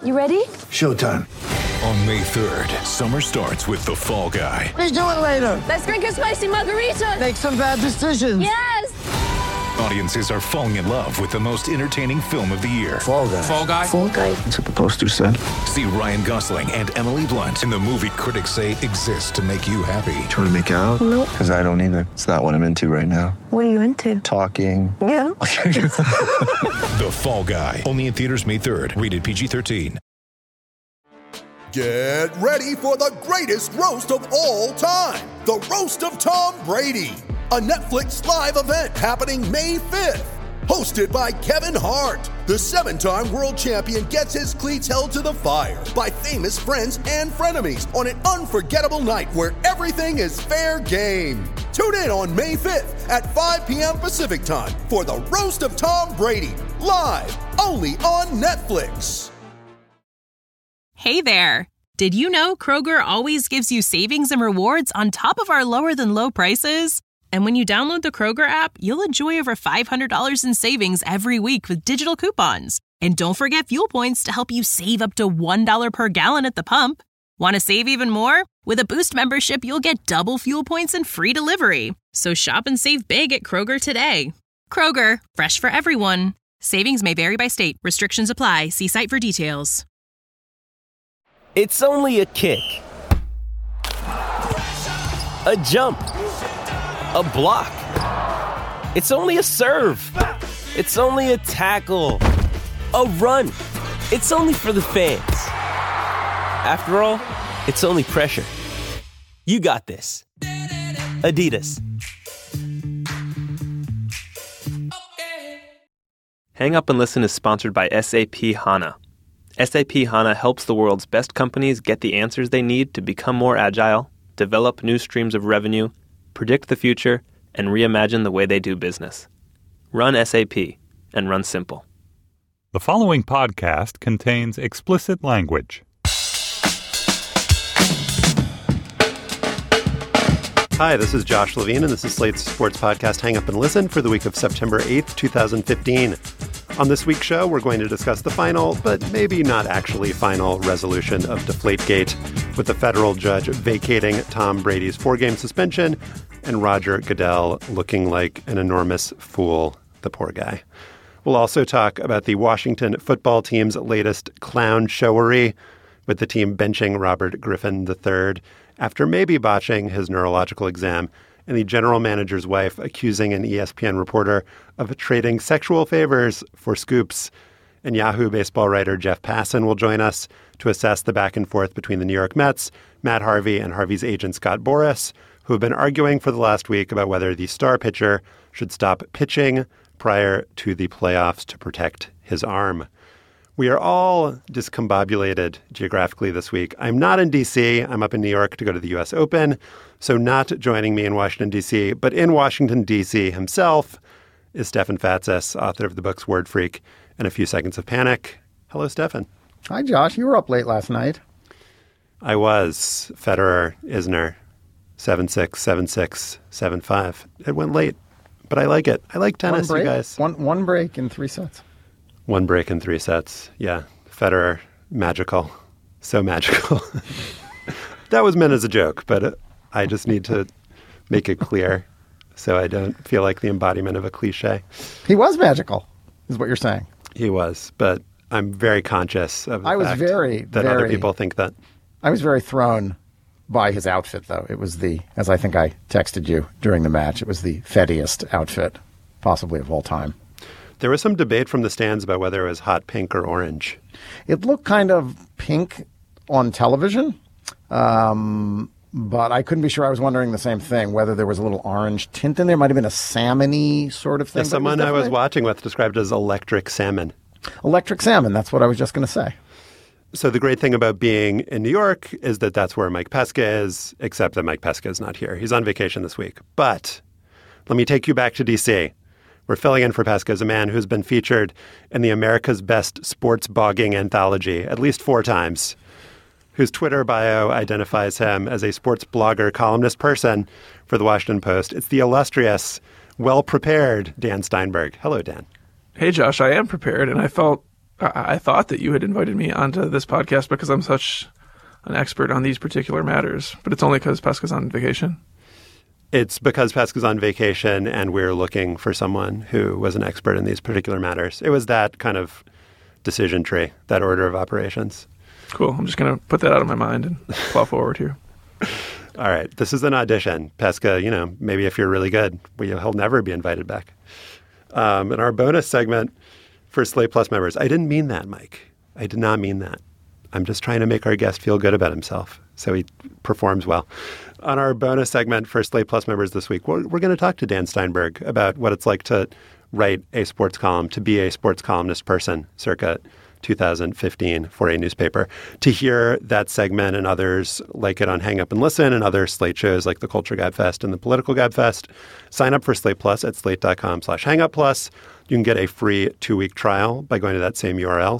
You ready? Showtime. On May 3rd, summer starts with The Fall Guy. Let's do it later. Let's drink a spicy margarita. Make some bad decisions. Yes! Audiences are falling in love with the most entertaining film of the year. Fall Guy. Fall Guy? Fall Guy. That's what the poster said. See Ryan Gosling and Emily Blunt in the movie critics say exists to make you happy. Trying to make it out? Nope. Because I don't either. It's not what I'm into right now. What are you into? Talking. Yeah. The Fall Guy. Only in theaters May 3rd. Rated PG-13. Get ready for the greatest roast of all time. The Roast of Tom Brady. A Netflix live event happening May 5th. Hosted by Kevin Hart. The 7-time world champion gets his cleats held to the fire by famous friends and frenemies on an unforgettable night where everything is fair game. Tune in on May 5th at 5 p.m. Pacific time for the Roast of Tom Brady. Live only on Netflix. Hey there! Did you know Kroger always gives you savings and rewards on top of our lower-than-low prices? And when you download the Kroger app, you'll enjoy over $500 in savings every week with digital coupons. And don't forget fuel points to help you save up to $1 per gallon at the pump. Want to save even more? With a Boost membership, you'll get double fuel points and free delivery. So shop and save big at Kroger today. Kroger, fresh for everyone. Savings may vary by state. Restrictions apply. See site for details. It's only a kick, a jump, a block. It's only a serve. It's only a tackle, a run. It's only for the fans. After all, it's only pressure. You got this. Adidas. Hang Up and Listen is sponsored by SAP HANA. SAP HANA helps the world's best companies get the answers they need to become more agile, develop new streams of revenue, predict the future, and reimagine the way they do business. Run SAP and run simple. The following podcast contains explicit language. Hi, this is Josh Levine, and this is Slate's sports podcast Hang Up and Listen for the week of September 8th, 2015. On this week's show, we're going to discuss the final, but maybe not actually final, resolution of Deflategate, with the federal judge vacating Tom Brady's 4-game suspension and Roger Goodell looking like an enormous fool, the poor guy. We'll also talk about the Washington football team's latest clown showery, with the team benching Robert Griffin III after maybe botching his neurological exam, and the general manager's wife accusing an ESPN reporter of trading sexual favors for scoops. And Yahoo baseball writer Jeff Passan will join us to assess the back and forth between the New York Mets, Matt Harvey, and Harvey's agent Scott Boras, who have been arguing for the last week about whether the star pitcher should stop pitching prior to the playoffs to protect his arm. We are all discombobulated geographically this week. I'm not in D.C. I'm up in New York to go to the U.S. Open, so not joining me in Washington, D.C., but in Washington, D.C. himself is Stefan Fatsis, author of the books Word Freak and A Few Seconds of Panic. Hello, Stefan. Hi, Josh. You were up late last night. I was. Federer, Isner, 7-6, 7-6, 7-5. It went late, but I like it. I like tennis, you guys. One break in 3 sets. One break in 3 sets. Yeah. Federer, magical. So magical. That was meant as a joke, but I just need to make it clear so I don't feel like the embodiment of a cliche. He was magical, is what you're saying. He was, but I'm very conscious of the fact that other people think that. I was very thrown by his outfit, though. It was as I think I texted you during the match, it was the fettiest outfit possibly of all time. There was some debate from the stands about whether it was hot pink or orange. It looked kind of pink on television, but I couldn't be sure. I was wondering the same thing, whether there was a little orange tint in there. It might have been a salmon-y sort of thing. Yeah, someone I was watching with described it as electric salmon. Electric salmon, that's what I was just going to say. So the great thing about being in New York is that that's where Mike Pesca is, except that Mike Pesca is not here. He's on vacation this week. But let me take you back to D.C. We're filling in for Pesca as a man who's been featured in the America's Best Sports Bogging anthology at least 4 times, whose Twitter bio identifies him as a sports blogger, columnist person for the Washington Post. It's the illustrious, well-prepared Dan Steinberg. Hello, Dan. Hey, Josh, I am prepared, and I felt I thought that you had invited me onto this podcast because I'm such an expert on these particular matters, but it's only because Pesca's on vacation. It's because Pesca's on vacation and we're looking for someone who was an expert in these particular matters. It was that kind of decision tree, that order of operations. Cool. I'm just going to put that out of my mind and plow forward here. All right. This is an audition. Pesca, maybe if you're really good, he'll never be invited back. In our bonus segment for Slate Plus members, I didn't mean that, Mike. I did not mean that. I'm just trying to make our guest feel good about himself so he performs well. On our bonus segment for Slate Plus members this week, we're going to talk to Dan Steinberg about what it's like to write a sports column, to be a sports columnist person circa 2015 for a newspaper. To hear that segment and others like it on Hang Up and Listen and other Slate shows like the Culture Gabfest and the Political Gabfest, sign up for Slate Plus at slate.com/hangupplus. You can get a free 2-week trial by going to that same URL,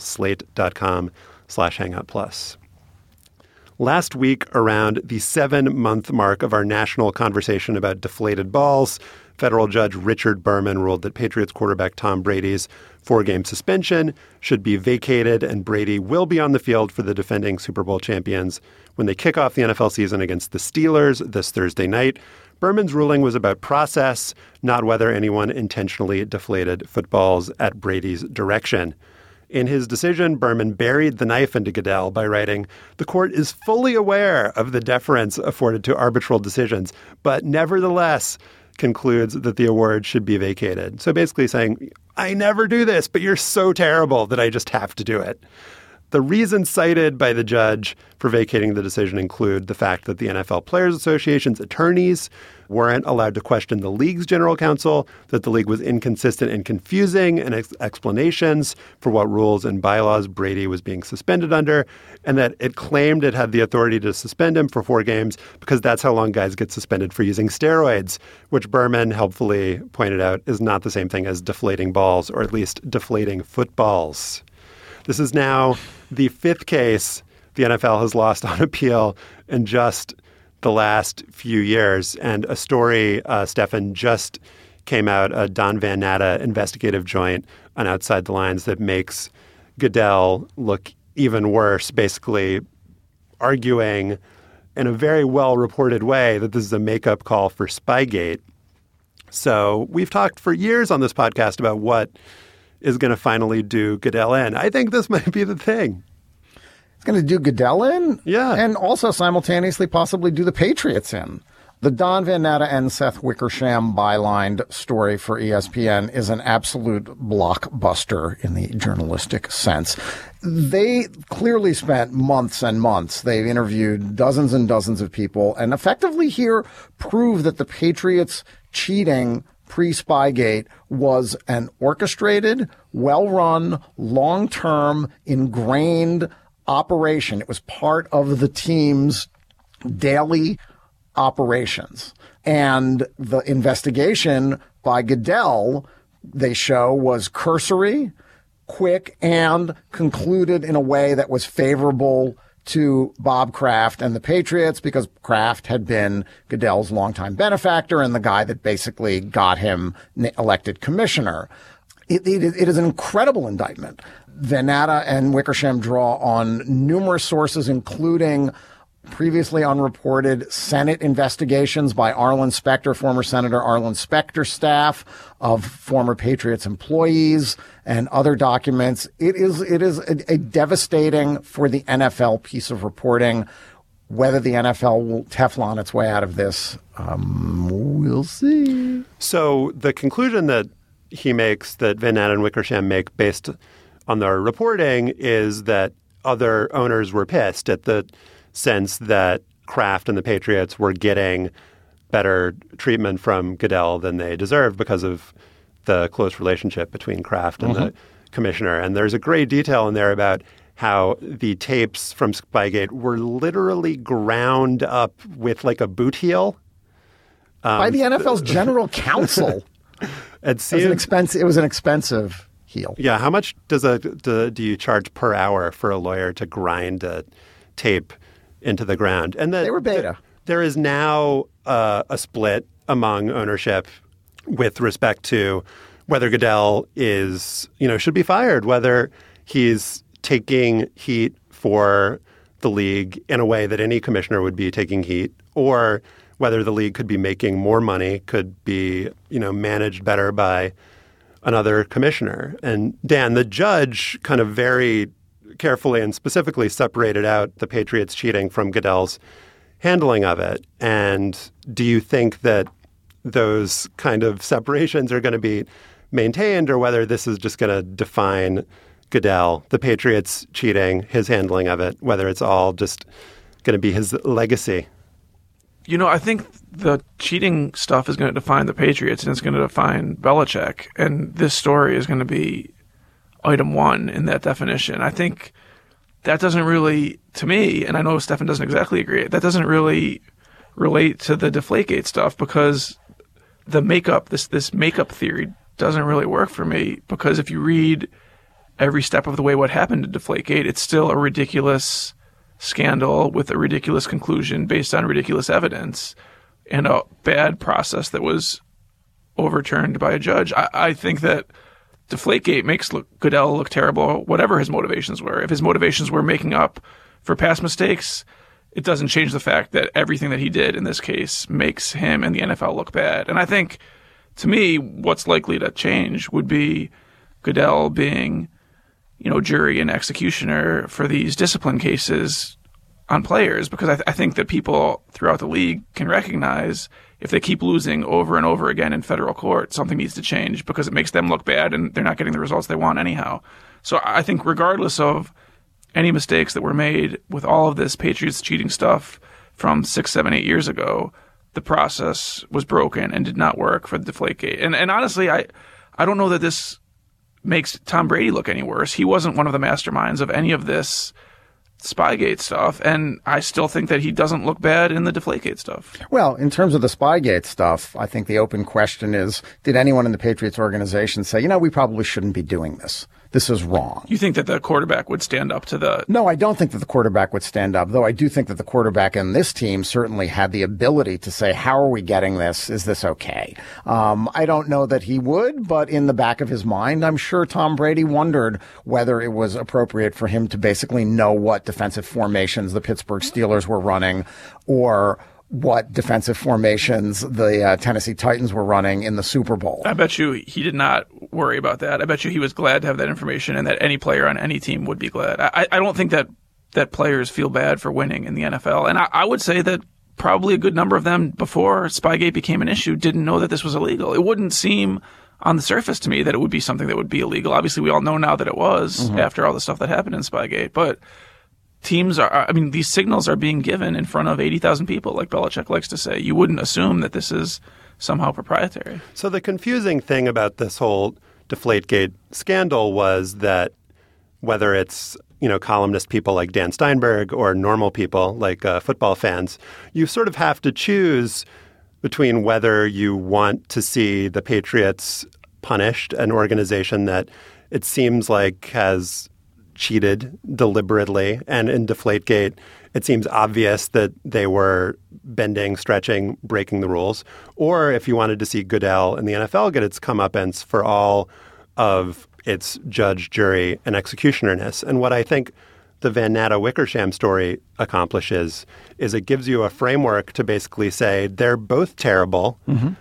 slate.com/hangupplus. Last week, around the 7-month mark of our national conversation about deflated balls, federal judge Richard Berman ruled that Patriots quarterback Tom Brady's 4-game suspension should be vacated, and Brady will be on the field for the defending Super Bowl champions when they kick off the NFL season against the Steelers this Thursday night. Berman's ruling was about process, not whether anyone intentionally deflated footballs at Brady's direction. In his decision, Berman buried the knife into Goodell by writing, "The court is fully aware of the deference afforded to arbitral decisions, but nevertheless concludes that the award should be vacated." So basically saying, I never do this, but you're so terrible that I just have to do it. The reasons cited by the judge for vacating the decision include the fact that the NFL Players Association's attorneys weren't allowed to question the league's general counsel, that the league was inconsistent and confusing in explanations for what rules and bylaws Brady was being suspended under, and that it claimed it had the authority to suspend him for 4 games because that's how long guys get suspended for using steroids, which Berman helpfully pointed out is not the same thing as deflating balls, or at least deflating footballs. This is now the 5th case the NFL has lost on appeal in just the last few years. And a story, Stefan, just came out, a Don Van Natta investigative joint on Outside the Lines that makes Goodell look even worse, basically arguing in a very well-reported way that this is a makeup call for Spygate. So we've talked for years on this podcast about what is going to finally do Goodell in. I think this might be the thing. It's going to do Goodell in? Yeah. And also simultaneously possibly do the Patriots in. The Don Van Natta and Seth Wickersham bylined story for ESPN is an absolute blockbuster in the journalistic sense. They clearly spent months and months. They interviewed dozens and dozens of people and effectively here prove that the Patriots cheating pre-Spygate was an orchestrated, well-run, long-term, ingrained operation. It was part of the team's daily operations. And the investigation by Goodell, they show, was cursory, quick, and concluded in a way that was favorable to Bob Kraft and the Patriots because Kraft had been Goodell's longtime benefactor and the guy that basically got him elected commissioner. It is an incredible indictment. Van Natta and Wickersham draw on numerous sources, including previously unreported Senate investigations by Arlen Specter, former Senator Arlen Specter staff, of former Patriots employees and other documents. It is a devastating for the NFL piece of reporting. Whether the NFL will Teflon its way out of this, we'll see. So the conclusion that he makes, that Van Natta and Wickersham make based on their reporting, is that other owners were pissed at the sense that Kraft and the Patriots were getting better treatment from Goodell than they deserved because of the close relationship between Kraft and the commissioner. And there's a great detail in there about how the tapes from Spygate were literally ground up with like a boot heel. By the NFL's general counsel. It was an expensive heel. Yeah. How much do you charge per hour for a lawyer to grind a tape into the ground? And they were beta. There is now a split among ownership with respect to whether Goodell should be fired, whether he's taking heat for the league in a way that any commissioner would be taking heat, or whether the league could be making more money, could be, managed better by another commissioner. And Dan, the judge kind of very carefully and specifically separated out the Patriots cheating from Goodell's handling of it. And do you think that those kind of separations are going to be maintained, or whether this is just going to define Goodell, the Patriots cheating, his handling of it, whether it's all just going to be his legacy? I think the cheating stuff is going to define the Patriots, and it's going to define Belichick. And this story is going to be item one in that definition. I think that doesn't really, to me, and I know Stefan doesn't exactly agree, that doesn't really relate to the Deflategate stuff, because the makeup, this makeup theory doesn't really work for me, because if you read every step of the way what happened to Deflategate, it's still a ridiculous scandal with a ridiculous conclusion based on ridiculous evidence and a bad process that was overturned by a judge. I think that Deflategate makes Goodell look terrible, whatever his motivations were. If his motivations were making up for past mistakes, it doesn't change the fact that everything that he did in this case makes him and the NFL look bad. And I think, to me, what's likely to change would be Goodell being, jury and executioner for these discipline cases on players, because I think that people throughout the league can recognize if they keep losing over and over again in federal court, something needs to change, because it makes them look bad and they're not getting the results they want anyhow. So I think regardless of any mistakes that were made with all of this Patriots cheating stuff from 6, 7, 8 years ago, the process was broken and did not work for the Deflategate. And honestly, I don't know that this makes Tom Brady look any worse. He wasn't one of the masterminds of any of this Spygate stuff, and I still think that he doesn't look bad in the Deflategate stuff. Well, in terms of the Spygate stuff, I think the open question is, did anyone in the Patriots organization say, we probably shouldn't be doing this? This is wrong. You think that the quarterback would stand up to the... No, I don't think that the quarterback would stand up, though I do think that the quarterback in this team certainly had the ability to say, how are we getting this? Is this okay? I don't know that he would, but in the back of his mind, I'm sure Tom Brady wondered whether it was appropriate for him to basically know what defensive formations the Pittsburgh Steelers were running, or what defensive formations the Tennessee Titans were running in the Super Bowl. I bet you he did not worry about that. I bet you he was glad to have that information, and that any player on any team would be glad. I don't think that players feel bad for winning in the NFL. And I would say that probably a good number of them, before Spygate became an issue, didn't know that this was illegal. It wouldn't seem on the surface to me that it would be something that would be illegal. Obviously, we all know now that it was after all the stuff that happened in Spygate. But these signals are being given in front of 80,000 people, like Belichick likes to say. You wouldn't assume that this is somehow proprietary. So the confusing thing about this whole Deflategate scandal was that whether it's, columnist people like Dan Steinberg or normal people like football fans, you sort of have to choose between whether you want to see the Patriots punished, an organization that it seems like has cheated deliberately. And in Deflategate, it seems obvious that they were bending, stretching, breaking the rules. Or if you wanted to see Goodell and the NFL get its comeuppance for all of its judge, jury, and executionerness. And what I think the Van Natta Wickersham story accomplishes is it gives you a framework to basically say they're both terrible.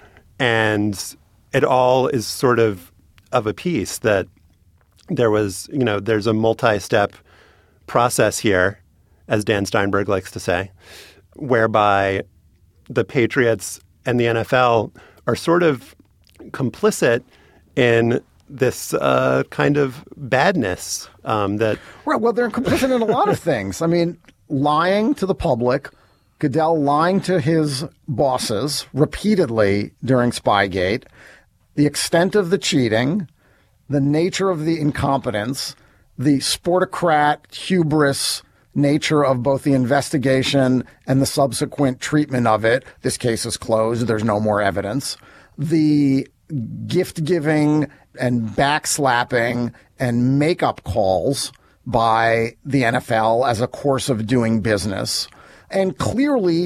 And it all is sort of a piece that there was, there's a multi-step process here, as Dan Steinberg likes to say, whereby the Patriots and the NFL are sort of complicit in this kind of badness that... Right, well, they're complicit in a lot of things. I mean, lying to the public, Goodell lying to his bosses repeatedly during Spygate, the extent of the cheating, the nature of the incompetence, the sportocrat hubris nature of both the investigation and the subsequent treatment of it. This case is closed. There's no more evidence. The gift-giving and backslapping and make-up calls by the NFL as a course of doing business. And clearly,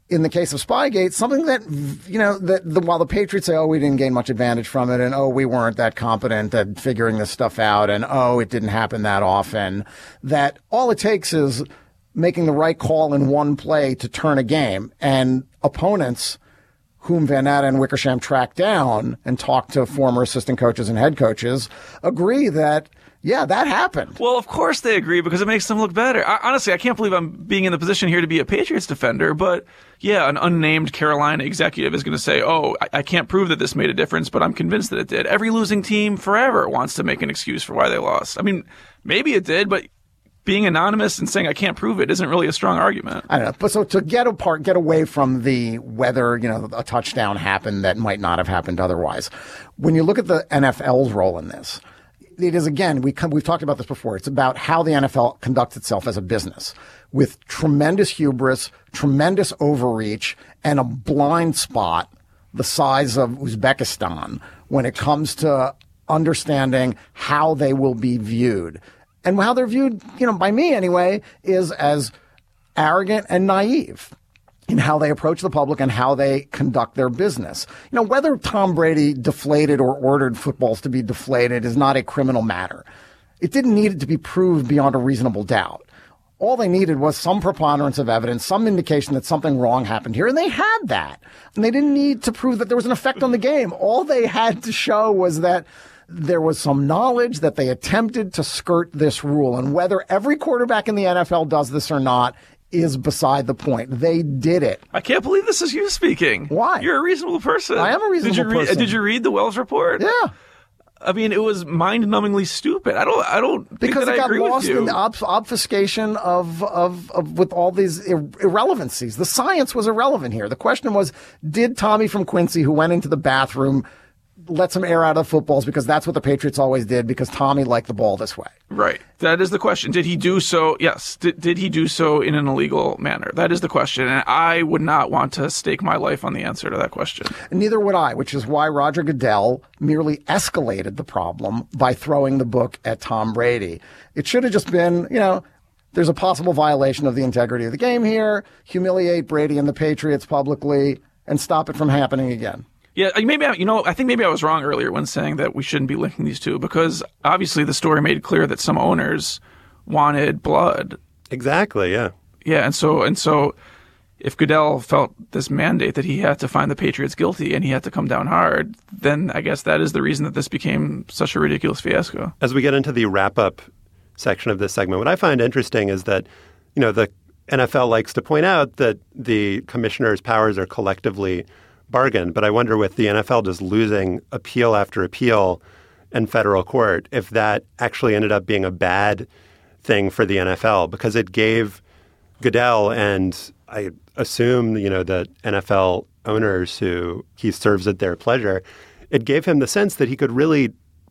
in the case of Spygate, something that, while the Patriots say, we didn't gain much advantage from it, and we weren't that competent at figuring this stuff out, and it didn't happen that often, that all it takes is making the right call in one play to turn a game. And opponents whom Van Natta and Wickersham tracked down and talked to former assistant coaches and head coaches agree that, yeah, that happened. Well, of course they agree because it makes them look better. Honestly, I can't believe I'm being in the position here to be a Patriots defender, but yeah, an unnamed Carolina executive is going to say, I can't prove that this made a difference, but I'm convinced that it did. Every losing team forever wants to make an excuse for why they lost. I mean, maybe it did, but being anonymous and saying I can't prove it isn't really a strong argument. I don't know. But so to get away from the whether, a touchdown happened that might not have happened otherwise, when you look at the NFL's role in this, it is, again, we've talked about this before. It's about how the NFL conducts itself as a business with tremendous hubris, tremendous overreach, and a blind spot the size of Uzbekistan when it comes to understanding how they will be viewed. And how they're viewed, by me anyway, is as arrogant and naive in how they approach the public and how they conduct their business. Whether Tom Brady deflated or ordered footballs to be deflated is not a criminal matter. It didn't need it to be proved beyond a reasonable doubt. All they needed was some preponderance of evidence, some indication that something wrong happened here, and they had that. And they didn't need to prove that there was an effect on the game. All they had to show was that there was some knowledge that they attempted to skirt this rule. And whether every quarterback in the NFL does this or not is beside the point. They did it. I can't believe this is you speaking. Why? You're a reasonable person. I am a reasonable person. Did you read the Wells report? Yeah. I mean, it was mind-numbingly stupid. I don't because think that it got I agree lost with you. in the obfuscation of with all these irrelevancies. The science was irrelevant here. The question was, did Tommy from Quincy, who went into the bathroom, let some air out of footballs because that's what the Patriots always did because Tommy liked the ball this way? Right. That is the question. Did he do so? Yes. Did he do so in an illegal manner? That is the question. And I would not want to stake my life on the answer to that question. And neither would I, which is why Roger Goodell merely escalated the problem by throwing the book at Tom Brady. It should have just been, there's a possible violation of the integrity of the game here, humiliate Brady and the Patriots publicly, and stop it from happening again. Yeah, I think maybe I was wrong earlier when saying that we shouldn't be linking these two because obviously the story made clear that some owners wanted blood. Exactly, yeah. Yeah, and so if Goodell felt this mandate that he had to find the Patriots guilty and he had to come down hard, then I guess that is the reason that this became such a ridiculous fiasco. As we get into the wrap-up section of this segment, what I find interesting is that, the NFL likes to point out that the commissioner's powers are collectively bargain. But I wonder with the NFL just losing appeal after appeal in federal court, if that actually ended up being a bad thing for the NFL because it gave Goodell and I assume, the NFL owners who he serves at their pleasure, it gave him the sense that he could really,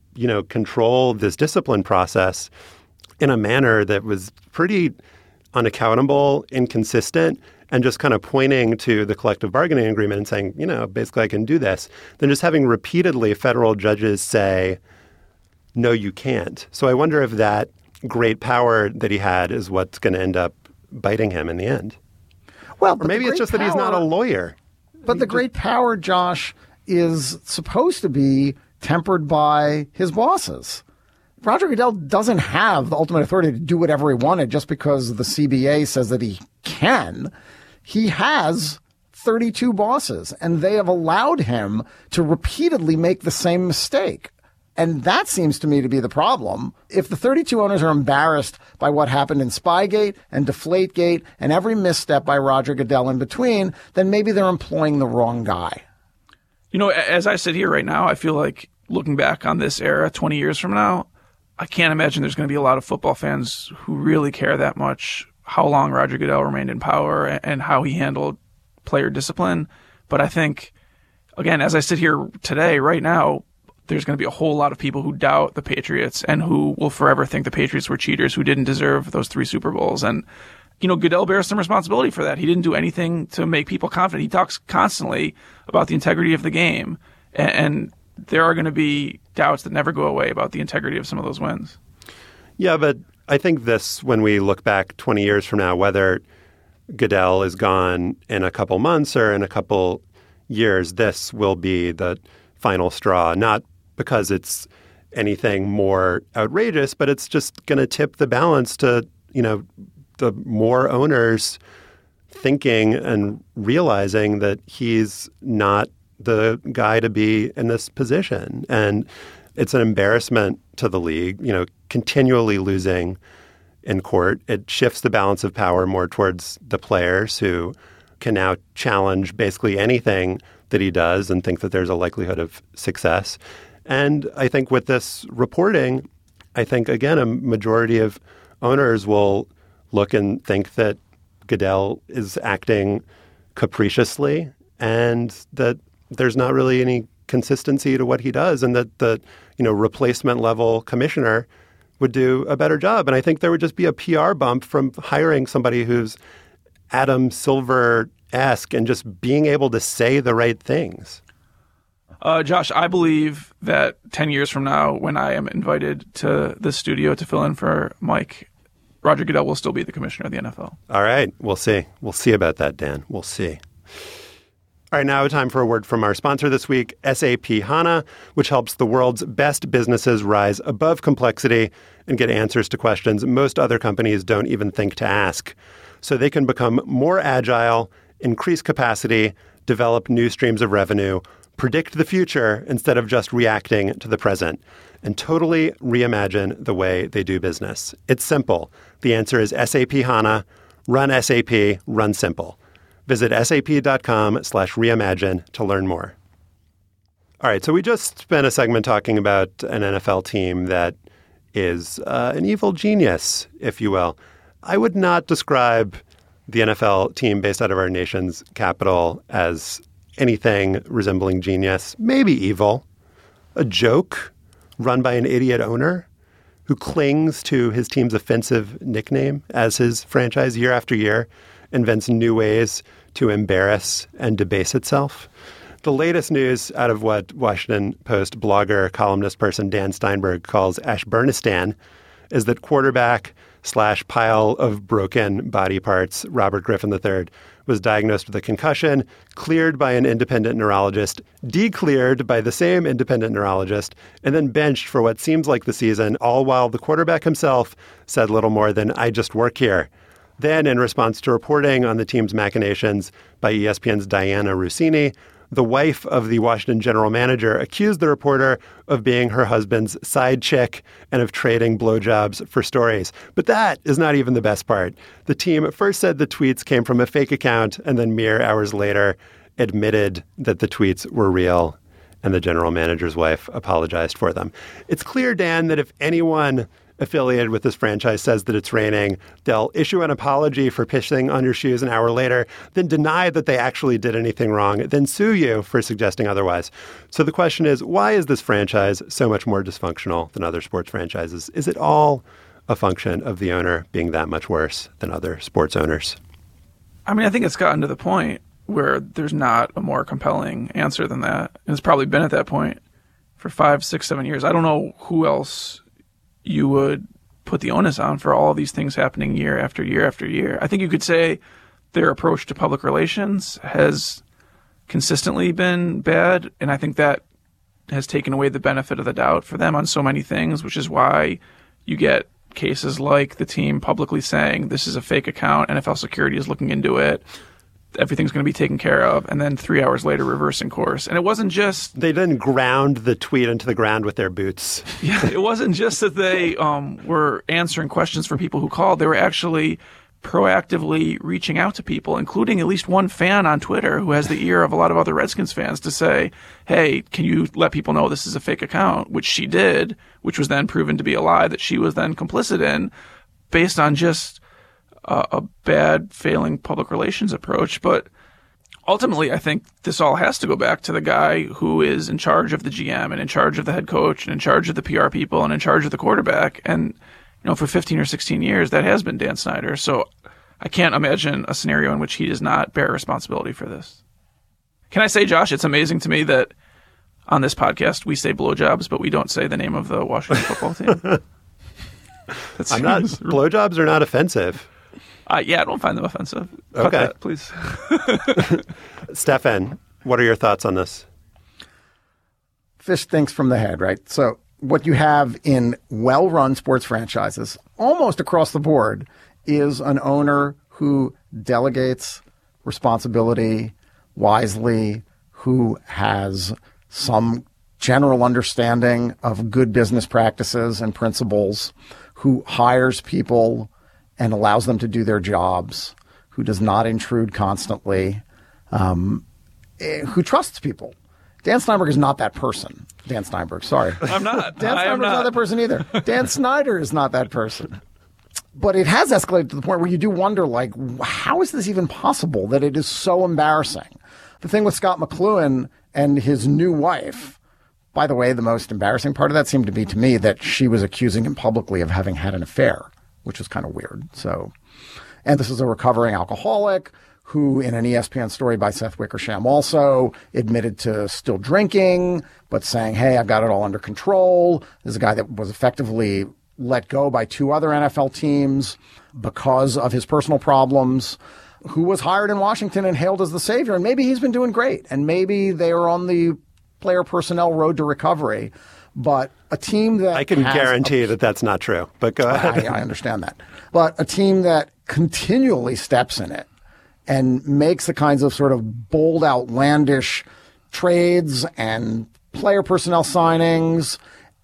control this discipline process in a manner that was pretty unaccountable, inconsistent, and just kind of pointing to the collective bargaining agreement and saying, basically I can do this, than just having repeatedly federal judges say, no, you can't. So I wonder if that great power that he had is what's going to end up biting him in the end. Well, or maybe it's just that he's not a lawyer. But the great power, Josh, is supposed to be tempered by his bosses. Roger Goodell doesn't have the ultimate authority to do whatever he wanted just because the CBA says that he can. He has 32 bosses, and they have allowed him to repeatedly make the same mistake. And that seems to me to be the problem. If the 32 owners are embarrassed by what happened in Spygate and Deflategate and every misstep by Roger Goodell in between, then maybe they're employing the wrong guy. As I sit here right now, I feel like looking back on this era 20 years from now, I can't imagine there's going to be a lot of football fans who really care that much how long Roger Goodell remained in power and how he handled player discipline. But I think, again, as I sit here today, right now, there's going to be a whole lot of people who doubt the Patriots and who will forever think the Patriots were cheaters who didn't deserve those 3 Super Bowls. And, Goodell bears some responsibility for that. He didn't do anything to make people confident. He talks constantly about the integrity of the game. And there are going to be doubts that never go away about the integrity of some of those wins. Yeah, but I think this, when we look back 20 years from now, whether Goodell is gone in a couple months or in a couple years, this will be the final straw, not because it's anything more outrageous, but it's just going to tip the balance to, the more owners thinking and realizing that he's not the guy to be in this position. And it's an embarrassment to the league, continually losing in court. It shifts the balance of power more towards the players who can now challenge basically anything that he does and think that there's a likelihood of success. And I think with this reporting, again, a majority of owners will look and think that Goodell is acting capriciously and that there's not really any consistency to what he does, and that the replacement level commissioner would do a better job. And I think there would just be a PR bump from hiring somebody who's Adam Silver-esque and just being able to say the right things. Josh, I believe that 10 years from now, when I am invited to this studio to fill in for Mike, Roger Goodell will still be the commissioner of the NFL. All right. We'll see. We'll see about that, Dan. We'll see. All right, now time for a word from our sponsor this week, SAP HANA, which helps the world's best businesses rise above complexity and get answers to questions most other companies don't even think to ask, so they can become more agile, increase capacity, develop new streams of revenue, predict the future instead of just reacting to the present, and totally reimagine the way they do business. It's simple. The answer is SAP HANA. Run SAP. Run simple. Visit sap.com/reimagine to learn more. All right, so we just spent a segment talking about an NFL team that is an evil genius, if you will. I would not describe the NFL team based out of our nation's capital as anything resembling genius, maybe evil, a joke run by an idiot owner who clings to his team's offensive nickname as his franchise year after year, invents new ways to embarrass and debase itself. The latest news out of what Washington Post blogger, columnist person Dan Steinberg calls Ashburnistan is that quarterback/pile of broken body parts Robert Griffin III was diagnosed with a concussion, cleared by an independent neurologist, decleared by the same independent neurologist, and then benched for what seems like the season, all while the quarterback himself said little more than, "I just work here." Then, in response to reporting on the team's machinations by ESPN's Diana Russini, the wife of the Washington general manager accused the reporter of being her husband's side chick and of trading blowjobs for stories. But that is not even the best part. The team first said the tweets came from a fake account and then mere hours later admitted that the tweets were real, and the general manager's wife apologized for them. It's clear, Dan, that if anyone affiliated with this franchise says that it's raining, they'll issue an apology for pissing on your shoes an hour later, then deny that they actually did anything wrong, then sue you for suggesting otherwise. So the question is, why is this franchise so much more dysfunctional than other sports franchises? Is it all a function of the owner being that much worse than other sports owners? I mean, I think it's gotten to the point where there's not a more compelling answer than that. And it's probably been at that point for 5, 6, 7 years. I don't know who else you would put the onus on for all of these things happening year after year after year. I think you could say their approach to public relations has consistently been bad, and I think that has taken away the benefit of the doubt for them on so many things, which is why you get cases like the team publicly saying this is a fake account, NFL security is looking into it, everything's going to be taken care of, and then 3 hours later reversing course. And it wasn't just... They didn't ground the tweet into the ground with their boots. Yeah, it wasn't just that they were answering questions from people who called. They were actually proactively reaching out to people, including at least one fan on Twitter who has the ear of a lot of other Redskins fans, to say, hey, can you let people know this is a fake account, which she did, which was then proven to be a lie that she was then complicit in, based on just a bad, failing public relations approach. But ultimately, I think this all has to go back to the guy who is in charge of the GM and in charge of the head coach and in charge of the PR people and in charge of the quarterback. And, you know, for 15 or 16 years, that has been Dan Snyder. So I can't imagine a scenario in which he does not bear responsibility for this. Can I say, Josh, it's amazing to me that on this podcast we say blowjobs, but we don't say the name of the Washington football team. Blowjobs are not offensive. Yeah, I don't find them offensive. Cut Okay. that, please. Stefan, what are your thoughts on this? Fish thinks from the head, right? So what you have in well-run sports franchises, almost across the board, is an owner who delegates responsibility wisely, who has some general understanding of good business practices and principles, who hires people and allows them to do their jobs, who does not intrude constantly, who trusts people. Dan Steinberg is not that person. Dan Steinberg, sorry. I'm not. Dan Steinberg's not that person either. Dan Snyder is not that person. But it has escalated to the point where you do wonder, like, how is this even possible that it is so embarrassing? The thing with Scott McLuhan and his new wife, by the way, the most embarrassing part of that seemed to be to me that she was accusing him publicly of having had an affair, which was kind of weird. So, and this is a recovering alcoholic who, in an ESPN story by Seth Wickersham, also admitted to still drinking, but saying, hey, I've got it all under control. This is a guy that was effectively let go by 2 other NFL teams because of his personal problems, who was hired in Washington and hailed as the savior. And maybe he's been doing great. And maybe they are on the player personnel road to recovery. But a team that I can guarantee that that's not true, but go ahead. I understand that. But a team that continually steps in it and makes the kinds of sort of bold, outlandish trades and player personnel signings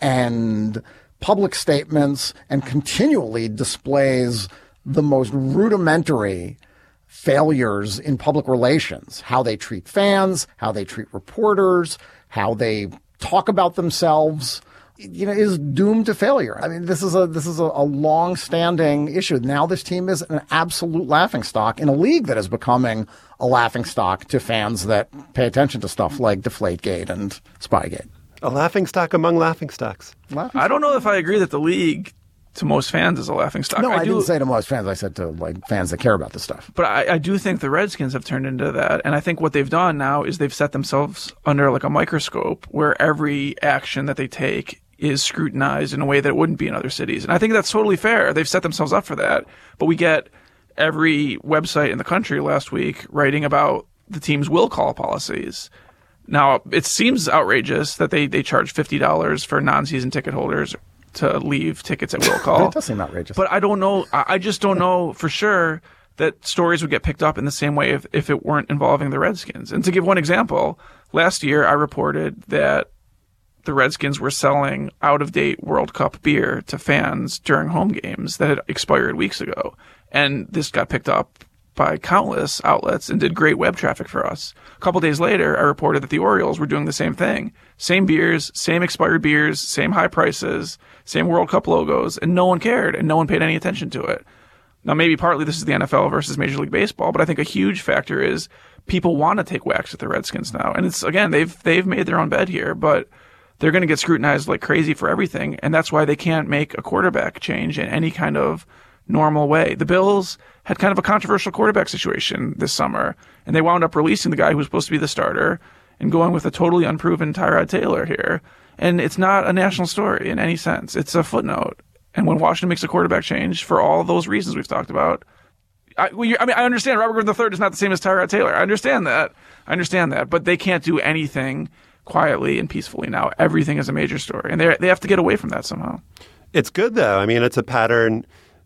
and public statements and continually displays the most rudimentary failures in public relations, how they treat fans, how they treat reporters, how they talk about themselves, is doomed to failure. I mean, this is a long-standing issue. Now this team is an absolute laughingstock in a league that is becoming a laughingstock to fans that pay attention to stuff like Deflategate and Spygate. A laughingstock among laughingstocks. I don't know if I agree that the league, to most fans, is a laughingstock. No, I didn't say to most fans. I said to fans that care about this stuff. But I do think the Redskins have turned into that. And I think what they've done now is they've set themselves under like a microscope where every action that they take is scrutinized in a way that it wouldn't be in other cities. And I think that's totally fair. They've set themselves up for that. But we get every website in the country last week writing about the team's will call policies. Now, it seems outrageous that they charge $50 for non-season ticket holders to leave tickets at will call. That does seem outrageous. But I don't know. I just don't know for sure that stories would get picked up in the same way if it weren't involving the Redskins. And to give one example, last year I reported that the Redskins were selling out-of-date World Cup beer to fans during home games that had expired weeks ago. And this got picked up by countless outlets and did great web traffic for us. A couple days later, I reported that the Orioles were doing the same thing. Same beers, same expired beers, same high prices, same World Cup logos, and no one cared and no one paid any attention to it. Now, maybe partly this is the NFL versus Major League Baseball, but I think a huge factor is people want to take whacks at the Redskins now. And it's, again, they've made their own bed here, but they're going to get scrutinized like crazy for everything, and that's why they can't make a quarterback change in any kind of normal way. The Bills had kind of a controversial quarterback situation this summer, and they wound up releasing the guy who was supposed to be the starter and going with a totally unproven Tyrod Taylor here. And it's not a national story in any sense. It's a footnote. And when Washington makes a quarterback change for all those reasons we've talked about, I understand Robert Griffin III is not the same as Tyrod Taylor. I understand that. But they can't do anything quietly and peacefully now. Everything is a major story. And they have to get away from that somehow. It's good, though. I mean, it's a pattern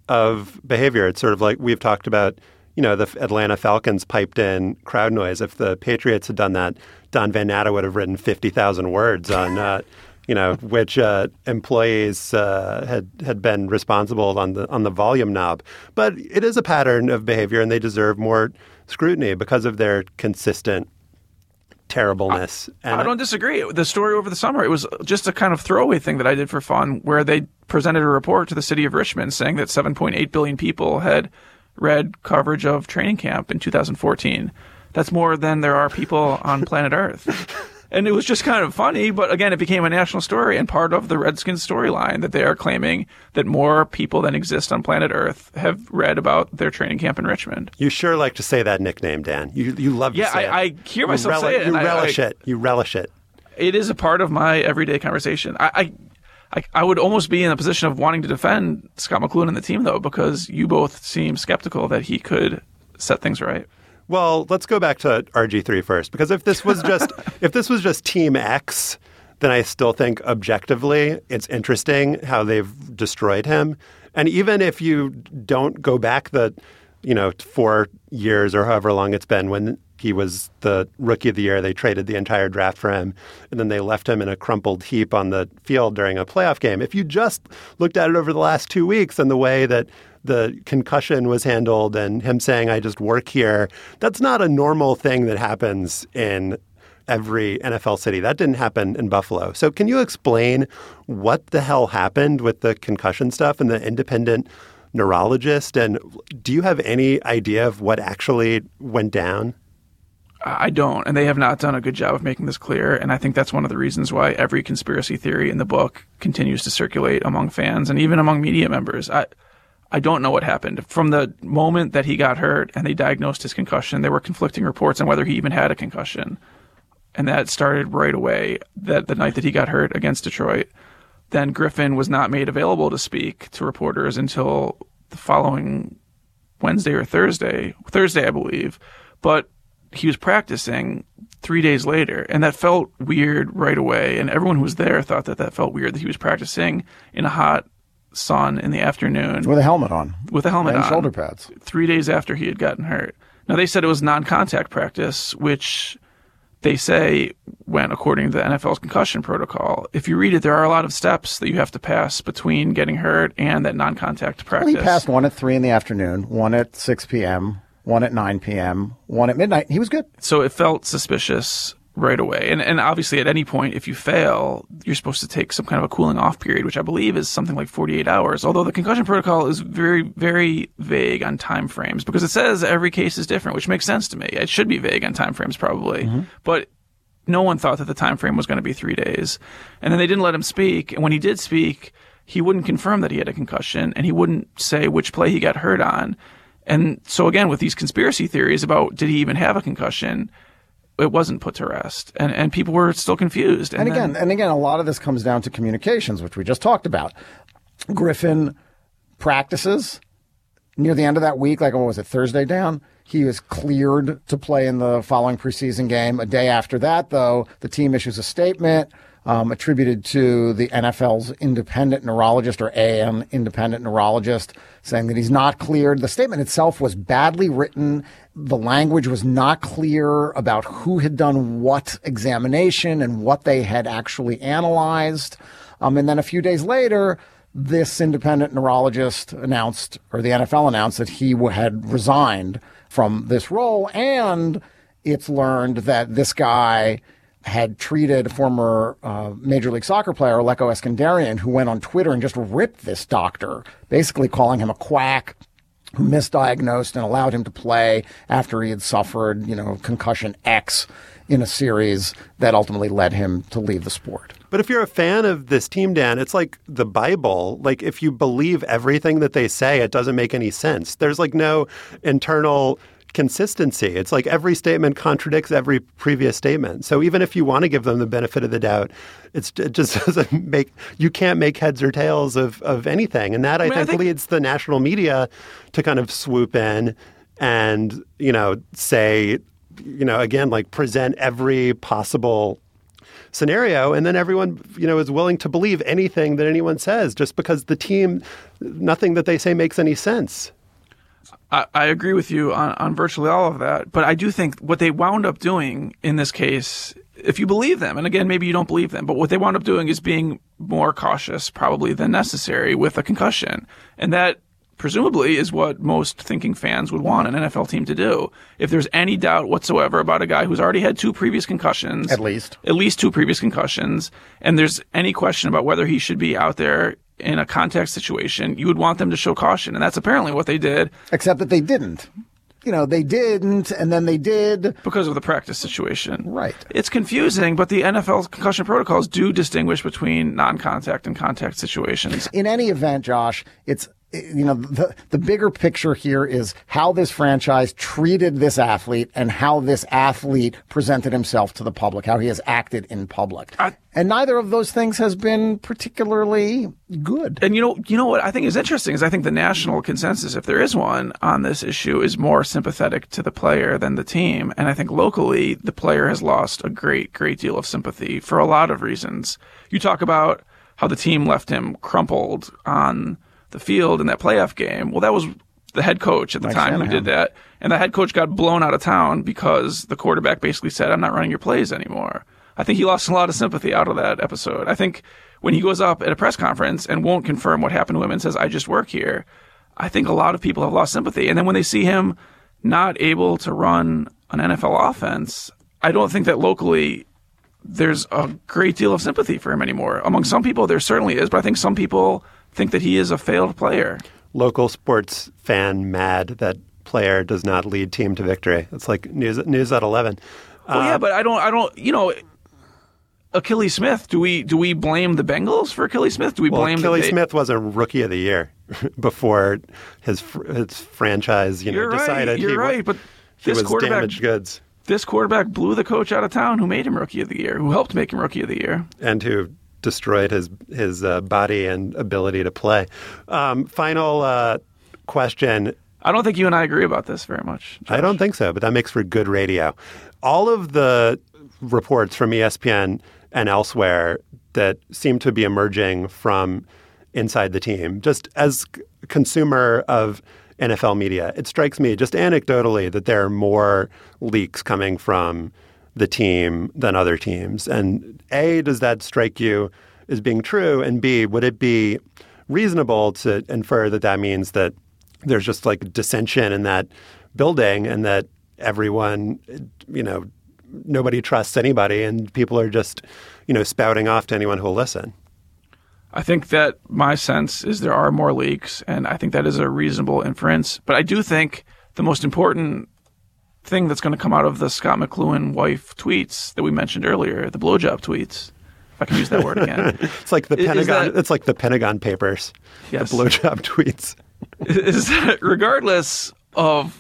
of behavior. It's sort of like we've talked about, the Atlanta Falcons piped in crowd noise. If the Patriots had done that, Don Van Natta would have written 50,000 words on, which employees had been responsible on the volume knob. But it is a pattern of behavior, and they deserve more scrutiny because of their consistent terribleness. I don't disagree. The story over the summer, it was just a kind of throwaway thing that I did for fun, where they presented a report to the city of Richmond saying that 7.8 billion people had read coverage of training camp in 2014. That's more than there are people on planet Earth. And it was just kind of funny, but again, it became a national story and part of the Redskins storyline that they are claiming that more people than exist on planet Earth have read about their training camp in Richmond. You sure like to say that nickname, Dan. You love to say it. I hear myself say it. You relish it. You relish it. It is a part of my everyday conversation. I I would almost be in a position of wanting to defend Scott McCloughan and the team, though, because you both seem skeptical that he could set things right. Well, let's go back to RG3 first, because if this was just Team X, then I still think objectively it's interesting how they've destroyed him. And even if you don't go back 4 years or however long it's been when he was the rookie of the year, they traded the entire draft for him, and then they left him in a crumpled heap on the field during a playoff game. If you just looked at it over the last 2 weeks and the way that the concussion was handled and him saying, I just work here, that's not a normal thing that happens in every NFL city. That didn't happen in Buffalo. So can you explain what the hell happened with the concussion stuff and the independent neurologist? And do you have any idea of what actually went down? I don't, and they have not done a good job of making this clear, and I think that's one of the reasons why every conspiracy theory in the book continues to circulate among fans and even among media members. I don't know what happened. From the moment that he got hurt and they diagnosed his concussion, there were conflicting reports on whether he even had a concussion. And that started right away, that the night that he got hurt against Detroit. Then Griffin was not made available to speak to reporters until the following Wednesday or Thursday, I believe. But he was practicing 3 days later, and that felt weird right away. And everyone who was there thought that felt weird, that he was practicing in a hot sun in the afternoon. With a helmet on. And shoulder pads. 3 days after he had gotten hurt. Now, they said it was non-contact practice, which they say went according to the NFL's concussion protocol. If you read it, there are a lot of steps that you have to pass between getting hurt and that non-contact practice. Well, he passed one at 3 in the afternoon, one at 6 p.m., one at 9 p.m., one at midnight. He was good. So it felt suspicious right away. And obviously at any point, if you fail, you're supposed to take some kind of a cooling off period, which I believe is something like 48 hours. Although the concussion protocol is very, very vague on time frames because it says every case is different, which makes sense to me. It should be vague on time frames probably. Mm-hmm. But no one thought that the time frame was going to be 3 days. And then they didn't let him speak. And when he did speak, he wouldn't confirm that he had a concussion and he wouldn't say which play he got hurt on. And so again, with these conspiracy theories about did he even have a concussion, it wasn't put to rest, and people were still confused. And again, a lot of this comes down to communications, which we just talked about. Griffin practices near the end of that week, like what was it, Thursday down? He was cleared to play in the following preseason game. A day after that, though, the team issues a statement attributed to the NFL's independent neurologist, or AN independent neurologist, saying that he's not cleared. The statement itself was badly written. The language was not clear about who had done what examination and what they had actually analyzed. And then a few days later, this independent neurologist announced, or the NFL announced, that he had resigned from this role. And it's learned that this guy had treated a former Major League Soccer player, Alecko Eskandarian, who went on Twitter and just ripped this doctor, basically calling him a quack who misdiagnosed and allowed him to play after he had suffered, concussion X in a series that ultimately led him to leave the sport. But if you're a fan of this team, Dan, it's like the Bible. Like, if you believe everything that they say, it doesn't make any sense. There's like no internal consistency. It's like every statement contradicts every previous statement. So even if you want to give them the benefit of the doubt, it just doesn't you can't make heads or tails of anything. And that I think leads the national media to kind of swoop in and, say, again, like present every possible scenario. And then everyone, is willing to believe anything that anyone says just because the team, nothing that they say makes any sense. I agree with you on virtually all of that, but I do think what they wound up doing in this case, if you believe them, and again, maybe you don't believe them, but what they wound up doing is being more cautious probably than necessary with a concussion. And that presumably is what most thinking fans would want an NFL team to do. If there's any doubt whatsoever about a guy who's already had 2 previous concussions, at least 2 previous concussions, and there's any question about whether he should be out there in a contact situation, you would want them to show caution. And that's apparently what they did. Except that they didn't. They didn't, and then they did. Because of the practice situation. Right. It's confusing, but the NFL's concussion protocols do distinguish between non-contact and contact situations. In any event, Josh, it's the bigger picture here is how this franchise treated this athlete and how this athlete presented himself to the public, how he has acted in public. And neither of those things has been particularly good. And you know what I think is interesting is I think the national consensus, if there is one on this issue, is more sympathetic to the player than the team. And I think locally, the player has lost a great deal of sympathy for a lot of reasons. You talk about how the team left him crumpled on the field in that playoff game. Well, that was the head coach at the time who did that. And the head coach got blown out of town because the quarterback basically said, I'm not running your plays anymore. I think he lost a lot of sympathy out of that episode. I think when he goes up at a press conference and won't confirm what happened to him and says, I just work here, I think a lot of people have lost sympathy. And then when they see him not able to run an NFL offense, I don't think that locally there's a great deal of sympathy for him anymore. Among some people, there certainly is, but I think some people think that he is a failed player. Local sports fan mad that player does not lead team to victory. It's like news at 11. Well, yeah, but I don't. Achilles Smith. Do we blame the Bengals for Achilles Smith? Do we blame Achilles Smith was a rookie of the year before his franchise decided You're right, but he was damaged goods. This quarterback blew the coach out of town who made him rookie of the year, who helped make him rookie of the year, and who destroyed his body and ability to play. Final question. I don't think you and I agree about this very much, Josh. I don't think so, but that makes for good radio. All of the reports from ESPN and elsewhere that seem to be emerging from inside the team, just as a consumer of NFL media, it strikes me just anecdotally that there are more leaks coming from the team than other teams. And A, does that strike you as being true? And B, would it be reasonable to infer that that means that there's just like dissension in that building and that everyone, nobody trusts anybody and people are just, spouting off to anyone who will listen? I think that my sense is there are more leaks, and I think that is a reasonable inference. But I do think the most important thing that's going to come out of the Scott McCloughan wife tweets that we mentioned earlier, the blowjob tweets, if I can use that word again. It's like the Pentagon. It's like the Pentagon Papers. Yes. The blowjob tweets. Is that regardless of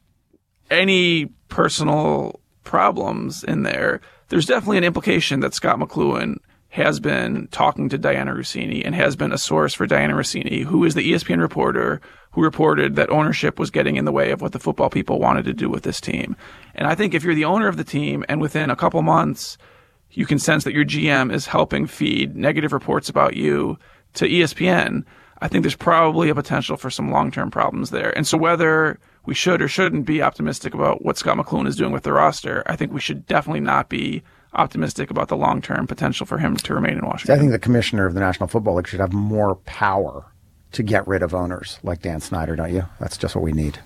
any personal problems in there, there's definitely an implication that Scott McCloughan has been talking to Diana Russini and has been a source for Diana Russini, who is the ESPN reporter who reported that ownership was getting in the way of what the football people wanted to do with this team. And I think if you're the owner of the team and within a couple months you can sense that your GM is helping feed negative reports about you to ESPN, I think there's probably a potential for some long-term problems there. And so whether we should or shouldn't be optimistic about what Scott McCloughan is doing with the roster, I think we should definitely not be optimistic about the long-term potential for him to remain in Washington. I think the commissioner of the National Football League should have more power to get rid of owners like Dan Snyder, don't you? That's just what we need.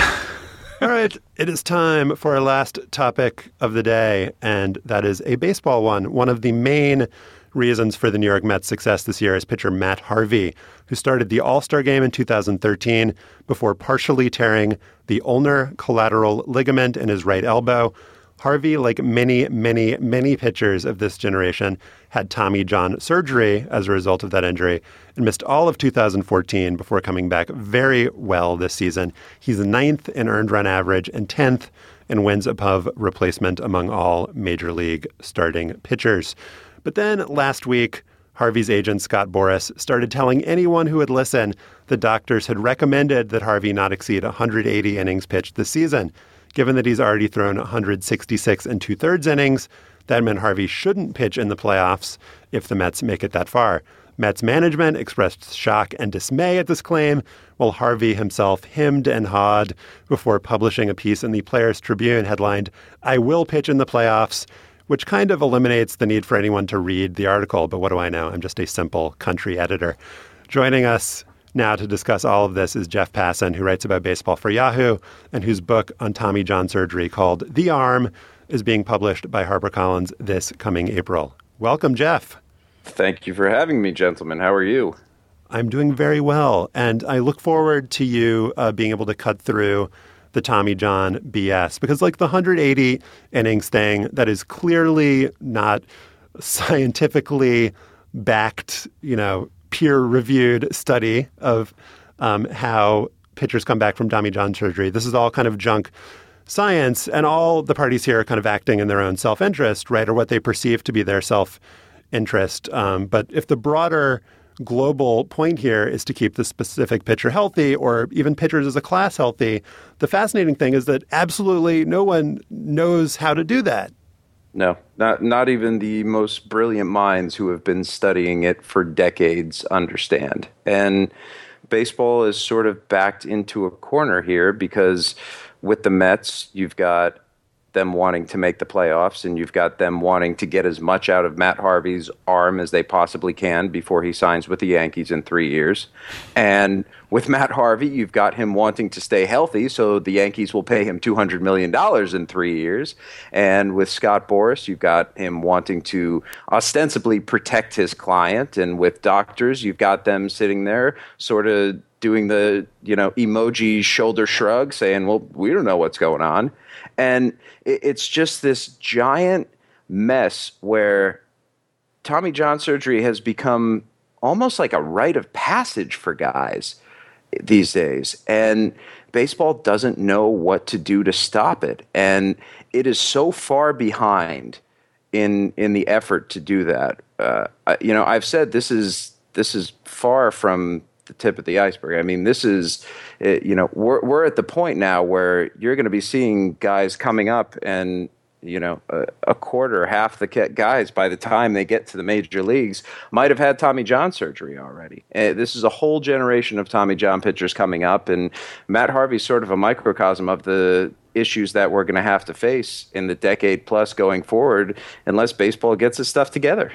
All right, it is time for our last topic of the day, and that is a baseball one. One of the main reasons for the New York Mets' success this year is pitcher Matt Harvey, who started the All-Star game in 2013 before partially tearing the ulnar collateral ligament in his right elbow. Harvey, like many, many, many pitchers of this generation, had Tommy John surgery as a result of that injury and missed all of 2014 before coming back very well this season. He's 9th in earned run average and 10th in wins above replacement among all major league starting pitchers. But then last week, Harvey's agent, Scott Boras, started telling anyone who would listen the doctors had recommended that Harvey not exceed 180 innings pitched this season. Given that he's already thrown 166 and 2/3 innings, that meant Harvey shouldn't pitch in the playoffs if the Mets make it that far. Mets management expressed shock and dismay at this claim, while Harvey himself hemmed and hawed before publishing a piece in the Players Tribune headlined, "I will pitch in the playoffs," which kind of eliminates the need for anyone to read the article. But what do I know? I'm just a simple country editor. Joining us now to discuss all of this is Jeff Passan, who writes about baseball for Yahoo and whose book on Tommy John surgery called The Arm is being published by HarperCollins this coming April. Welcome, Jeff. Thank you for having me, gentlemen. How are you? I'm doing very well, and I look forward to you being able to cut through the Tommy John BS, because like the 180 innings thing, that is clearly not scientifically backed, peer-reviewed study of how pitchers come back from Tommy John surgery. This is all kind of junk science, and all the parties here are kind of acting in their own self-interest, right, or what they perceive to be their self-interest. But if the broader global point here is to keep the specific pitcher healthy, or even pitchers as a class healthy, the fascinating thing is that absolutely no one knows how to do that. No, not even the most brilliant minds who have been studying it for decades understand. And baseball is sort of backed into a corner here because with the Mets, you've got them wanting to make the playoffs, and you've got them wanting to get as much out of Matt Harvey's arm as they possibly can before he signs with the Yankees in 3 years. And with Matt Harvey, you've got him wanting to stay healthy, so the Yankees will pay him $200 million in 3 years. And with Scott Boras, you've got him wanting to ostensibly protect his client. And with doctors, you've got them sitting there sort of doing the, emoji shoulder shrug, saying, well, we don't know what's going on. And it's just this giant mess where Tommy John surgery has become almost like a rite of passage for guys these days. And baseball doesn't know what to do to stop it. And it is so far behind in the effort to do that. I've said this is far from the tip of the iceberg. I mean, this is, we're at the point now where you're going to be seeing guys coming up and, a quarter, half the guys by the time they get to the major leagues might have had Tommy John surgery already. This is a whole generation of Tommy John pitchers coming up, and Matt Harvey's sort of a microcosm of the issues that we're going to have to face in the decade plus going forward unless baseball gets its stuff together.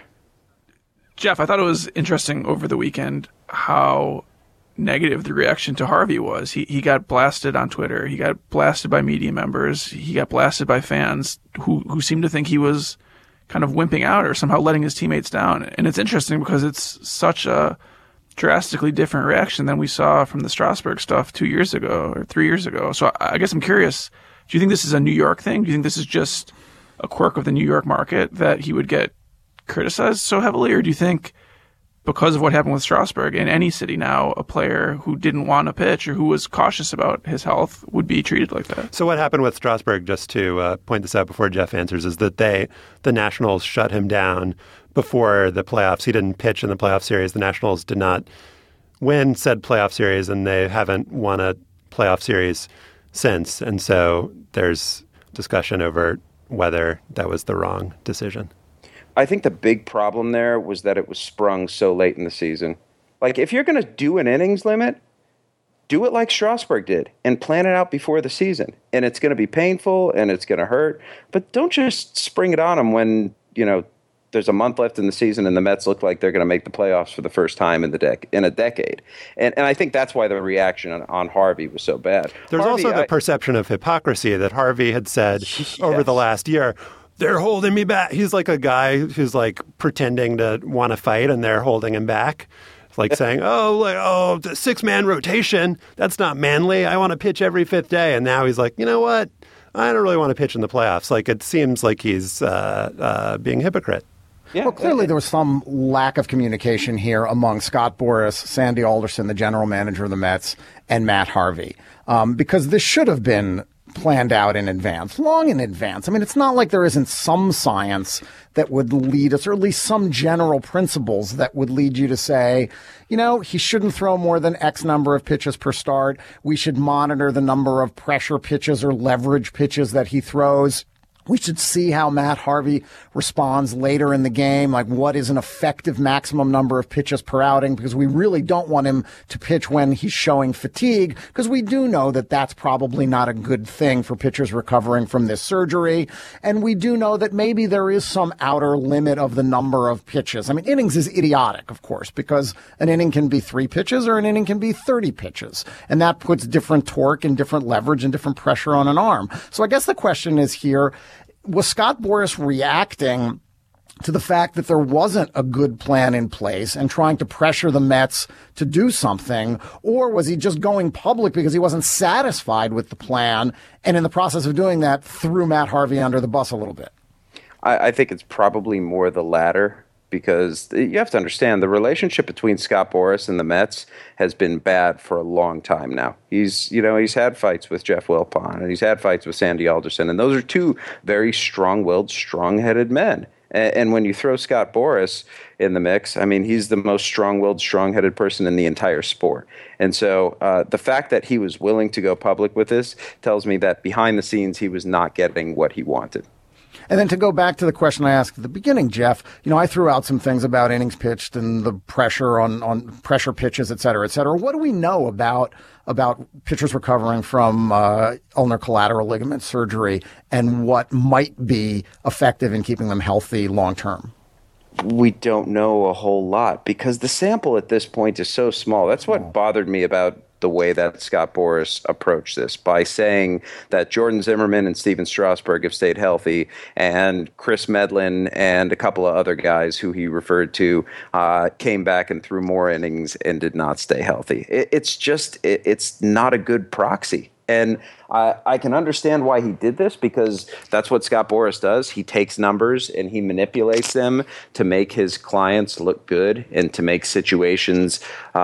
Jeff, I thought it was interesting over the weekend how negative the reaction to Harvey was. He got blasted on Twitter. He got blasted by media members. He got blasted by fans who seemed to think he was kind of wimping out or somehow letting his teammates down. And it's interesting because it's such a drastically different reaction than we saw from the Strasburg stuff 2 years ago or 3 years ago. So I guess I'm curious, do you think this is a New York thing? Do you think this is just a quirk of the New York market that he would get criticized so heavily? Or do you think because of what happened with Strasburg, in any city now, a player who didn't want to pitch or who was cautious about his health would be treated like that? So what happened with Strasburg, just to point this out before Jeff answers, is that the Nationals shut him down before the playoffs. He didn't pitch in the playoff series. The Nationals did not win said playoff series, and they haven't won a playoff series since. And so there's discussion over whether that was the wrong decision. I think the big problem there was that it was sprung so late in the season. Like, if you're going to do an innings limit, do it like Strasburg did and plan it out before the season. And it's going to be painful and it's going to hurt, but don't just spring it on them when, there's a month left in the season and the Mets look like they're going to make the playoffs for the first time in a decade. And I think that's why the reaction on Harvey was so bad. There's also the perception of hypocrisy that Harvey had said over the last year. They're holding me back. He's like a guy who's like pretending to want to fight and they're holding him back. It's like saying, the 6-man rotation, that's not manly. I want to pitch every 5th day. And now he's like, you know what? I don't really want to pitch in the playoffs. Like, it seems like he's being a hypocrite. Yeah, well, clearly there was some lack of communication here among Scott Boras, Sandy Alderson, the general manager of the Mets, and Matt Harvey, because this should have been planned out in advance, long in advance. I mean, it's not like there isn't some science that would lead us, or at least some general principles that would lead you to say, he shouldn't throw more than X number of pitches per start. We should monitor the number of pressure pitches or leverage pitches that he throws. We should see how Matt Harvey responds later in the game, like what is an effective maximum number of pitches per outing, because we really don't want him to pitch when he's showing fatigue, because we do know that that's probably not a good thing for pitchers recovering from this surgery. And we do know that maybe there is some outer limit of the number of pitches. I mean, innings is idiotic, of course, because an inning can be 3 pitches or an inning can be 30 pitches. And that puts different torque and different leverage and different pressure on an arm. So I guess the question is here, was Scott Boras reacting to the fact that there wasn't a good plan in place and trying to pressure the Mets to do something, or was he just going public because he wasn't satisfied with the plan and in the process of doing that threw Matt Harvey under the bus a little bit? I think it's probably more the latter. because you have to understand the relationship between Scott Boras and the Mets has been bad for a long time now. He's had fights with Jeff Wilpon, and he's had fights with Sandy Alderson, and those are two very strong-willed, strong-headed men. And when you throw Scott Boras in the mix, I mean, he's the most strong-willed, strong-headed person in the entire sport. And so the fact that he was willing to go public with this tells me that behind the scenes he was not getting what he wanted. And then to go back to the question I asked at the beginning, Jeff, I threw out some things about innings pitched and the pressure on pressure pitches, et cetera, et cetera. What do we know about pitchers recovering from ulnar collateral ligament surgery and what might be effective in keeping them healthy long term? We don't know a whole lot because the sample at this point is so small. That's what bothered me about the way that Scott Boras approached this, by saying that Jordan Zimmerman and Steven Strasburg have stayed healthy, and Chris Medlin and a couple of other guys who he referred to came back and threw more innings and did not stay healthy. It's not a good proxy. And I can understand why he did this, because that's what Scott Boras does. He takes numbers and he manipulates them to make his clients look good and to make situations,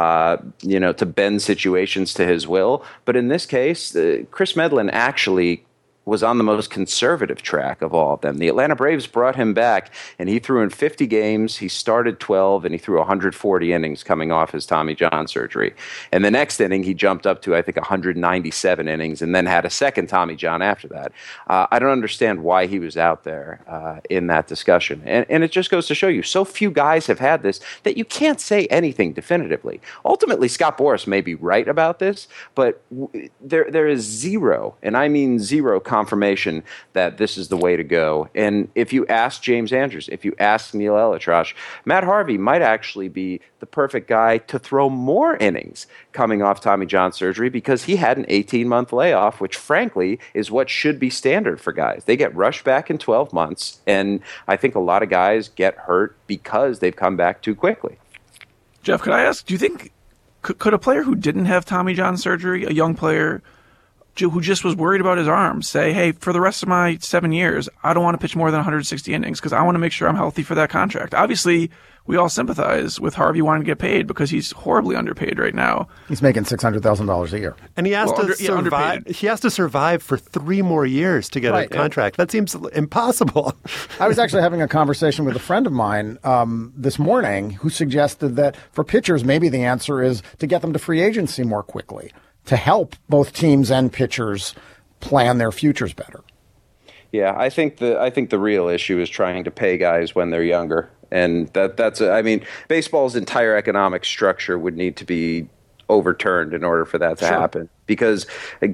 to bend situations to his will. But in this case, Chris Medlin actually was on the most conservative track of all of them. The Atlanta Braves brought him back, and he threw in 50 games. He started 12, and he threw 140 innings coming off his Tommy John surgery. And the next inning, he jumped up to, I think, 197 innings, and then had a second Tommy John after that. I don't understand why he was out there in that discussion. And it just goes to show you, so few guys have had this that you can't say anything definitively. Ultimately, Scott Boras may be right about this, but there is zero, and I mean zero, confirmation that this is the way to go. And if you ask James Andrews, if you ask Neil Elitrosh, Matt Harvey might actually be the perfect guy to throw more innings coming off Tommy John surgery, because he had an 18-month layoff, which frankly is what should be standard for guys. They get rushed back in 12 months, and I think a lot of guys get hurt because they've come back too quickly. Jeff, could I ask, do you think, could a player who didn't have Tommy John surgery, a young player who just was worried about his arm, say, hey, for the rest of my 7 years, I don't want to pitch more than 160 innings because I want to make sure I'm healthy for that contract? Obviously, we all sympathize with Harvey wanting to get paid because he's horribly underpaid right now. He's making $600,000 a year. And he has to survive. He has to survive for 3 more years to get a contract. That seems impossible. I was actually having a conversation with a friend of mine this morning who suggested that for pitchers, maybe the answer is to get them to free agency more quickly, to help both teams and pitchers plan their futures better. Yeah, I think the real issue is trying to pay guys when they're younger, and baseball's entire economic structure would need to be overturned in order for that to happen. Because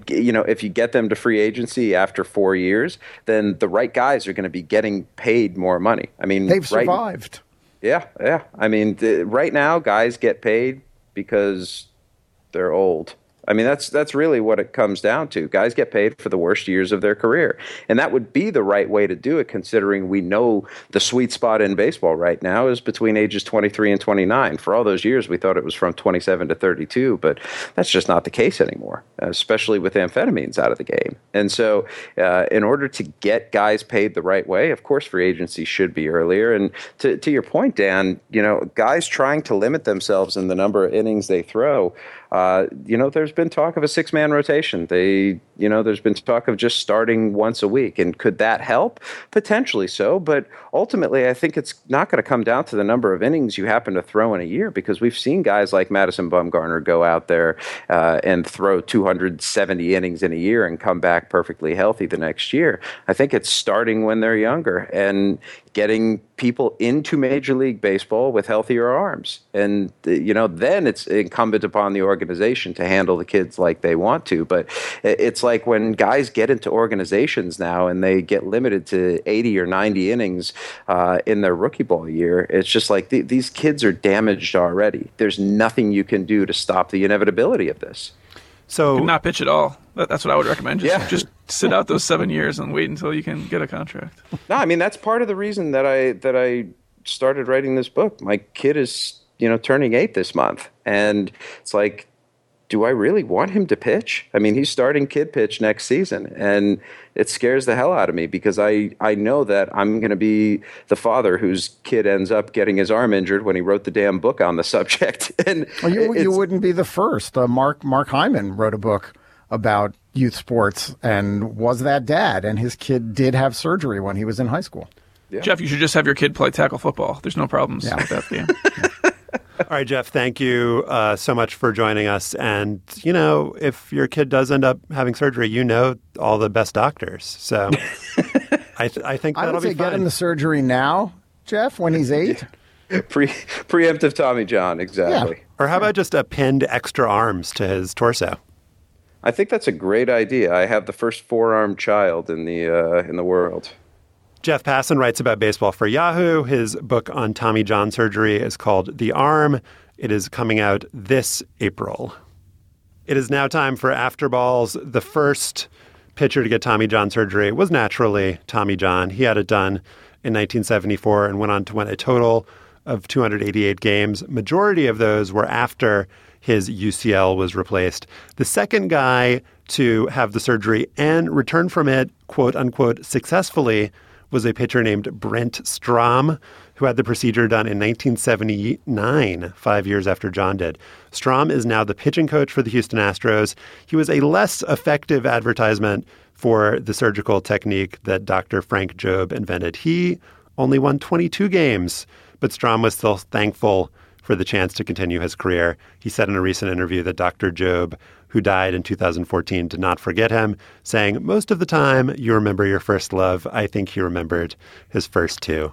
if you get them to free agency after 4 years, then the right guys are going to be getting paid more money. I mean, they've survived. Yeah. I mean, right now, guys get paid because they're old. I mean, that's really what it comes down to. Guys get paid for the worst years of their career. And that would be the right way to do it, considering we know the sweet spot in baseball right now is between ages 23 and 29. For all those years, we thought it was from 27 to 32, but that's just not the case anymore, especially with amphetamines out of the game. And so in order to get guys paid the right way, of course, free agency should be earlier. And to your point, Dan, guys trying to limit themselves in the number of innings they throw, there's been talk of a 6-man rotation. There's been talk of just starting once a week. And could that help? Potentially so. But ultimately, I think it's not going to come down to the number of innings you happen to throw in a year, because we've seen guys like Madison Bumgarner go out there and throw 270 innings in a year and come back perfectly healthy the next year. I think it's starting when they're younger and getting people into Major League Baseball with healthier arms. And, then it's incumbent upon the organization to handle the kids like they want to. But it's like when guys get into organizations now and they get limited to 80 or 90 innings in their rookie ball year, it's just like these kids are damaged already. There's nothing you can do to stop the inevitability of this. So not pitch at all. That's what I would recommend. Just sit out those 7 years and wait until you can get a contract. No, I mean, that's part of the reason that I started writing this book. My kid is, turning 8 this month. And it's like, do I really want him to pitch? I mean, he's starting kid pitch next season, and it scares the hell out of me because I know that I'm going to be the father whose kid ends up getting his arm injured when he wrote the damn book on the subject. And well, you wouldn't be the first. Mark Hyman wrote a book about youth sports and was that dad, and his kid did have surgery when he was in high school. Yeah. Jeff, you should just have your kid play tackle football. There's no problems with that game. All right, Jeff, thank you so much for joining us. And, you know, if your kid does end up having surgery, you know all the best doctors. So I think that'll would say be fine. Get him the surgery now, Jeff, when he's 8. Preemptive Tommy John, exactly. Yeah. Or how about just a pinned extra arms to his torso? I think that's a great idea. I have the first four-armed child in the world. Jeff Passan writes about baseball for Yahoo. His book on Tommy John surgery is called The Arm. It is coming out this April. It is now time for After Balls. The first pitcher to get Tommy John surgery was naturally Tommy John. He had it done in 1974 and went on to win a total of 288 games. Majority of those were after his UCL was replaced. The second guy to have the surgery and return from it, quote unquote, successfully was a pitcher named Brent Strom, who had the procedure done in 1979, 5 years after John did. Strom is now the pitching coach for the Houston Astros. He was a less effective advertisement for the surgical technique that Dr. Frank Jobe invented. He only won 22 games, but Strom was still thankful for the chance to continue his career. He said in a recent interview that Dr. Jobe, who died in 2014, did not forget him, saying, most of the time you remember your first love. I think he remembered his first two.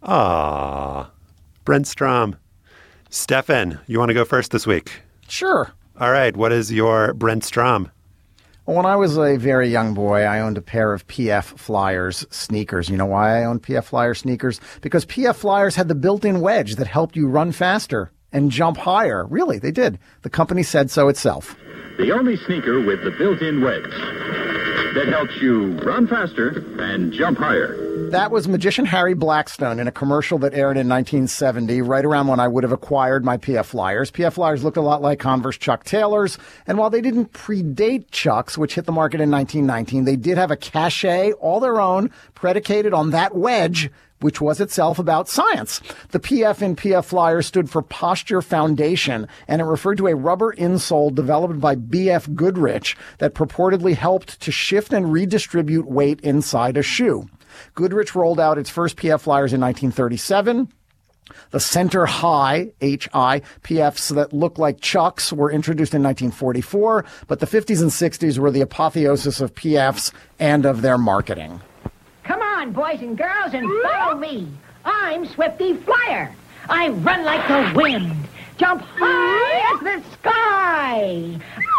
Ah, Brent Strom. Stefan, you want to go first this week? Sure. All right. What is your Brent Strom? When I was a very young boy, I owned a pair of PF Flyers sneakers. You know why I owned PF Flyers sneakers? Because PF Flyers had the built-in wedge that helped you run faster and jump higher. Really, they did. The company said so itself. The only sneaker with the built-in wedge that helps you run faster and jump higher. That was magician Harry Blackstone in a commercial that aired in 1970, right around when I would have acquired my PF Flyers. PF Flyers looked a lot like Converse Chuck Taylors, and while they didn't predate Chucks, which hit the market in 1919, they did have a cachet all their own, predicated on that wedge, which was itself about science. The PF in PF Flyers stood for Posture Foundation, and it referred to a rubber insole developed by B.F. Goodrich that purportedly helped to shift and redistribute weight inside a shoe. Goodrich rolled out its first PF Flyers in 1937. The Center High, H-I, PFs that looked like Chucks were introduced in 1944, but the 50s and 60s were the apotheosis of PFs and of their marketing. Come on, boys and girls, and follow me. I'm Swifty Flyer. I run like the wind, jump high as the sky.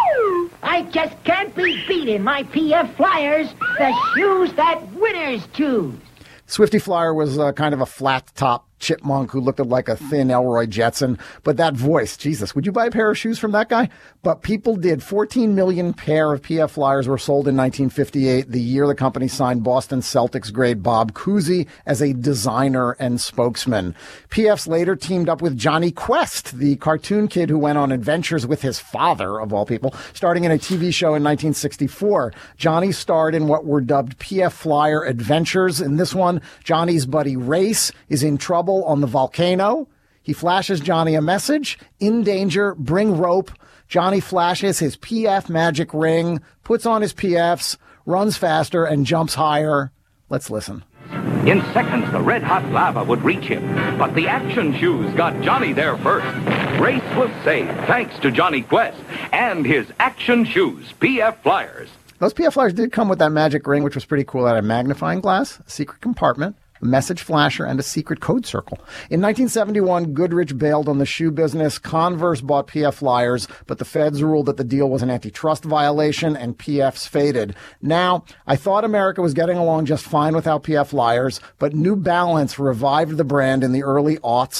I just can't be beat in my PF Flyers, the shoes that winners choose. Swifty Flyer was kind of a flat-top chipmunk who looked like a thin Elroy Jetson. But that voice, Jesus, would you buy a pair of shoes from that guy? But people did. 14 million pair of PF Flyers were sold in 1958, the year the company signed Boston Celtics great Bob Cousy as a designer and spokesman. PFs later teamed up with Johnny Quest, the cartoon kid who went on adventures with his father, of all people, starting in a TV show in 1964. Johnny starred in what were dubbed PF Flyer Adventures. In this one, Johnny's buddy Race is in trouble on the volcano. He flashes Johnny a message: in danger, bring rope. Johnny flashes his PF magic ring, puts on his PFs, runs faster, and jumps higher. Let's listen. In seconds, the red-hot lava would reach him, but the action shoes got Johnny there first. Race was saved thanks to Johnny Quest and his action shoes, PF Flyers. Those PF Flyers did come with that magic ring, which was pretty cool. It had a magnifying glass, a secret compartment, a message flasher, and a secret code circle. In 1971, Goodrich bailed on the shoe business. Converse bought PF Flyers, but the feds ruled that the deal was an antitrust violation, and PFs faded. Now, I thought America was getting along just fine without PF Flyers, but New Balance revived the brand in the early aughts,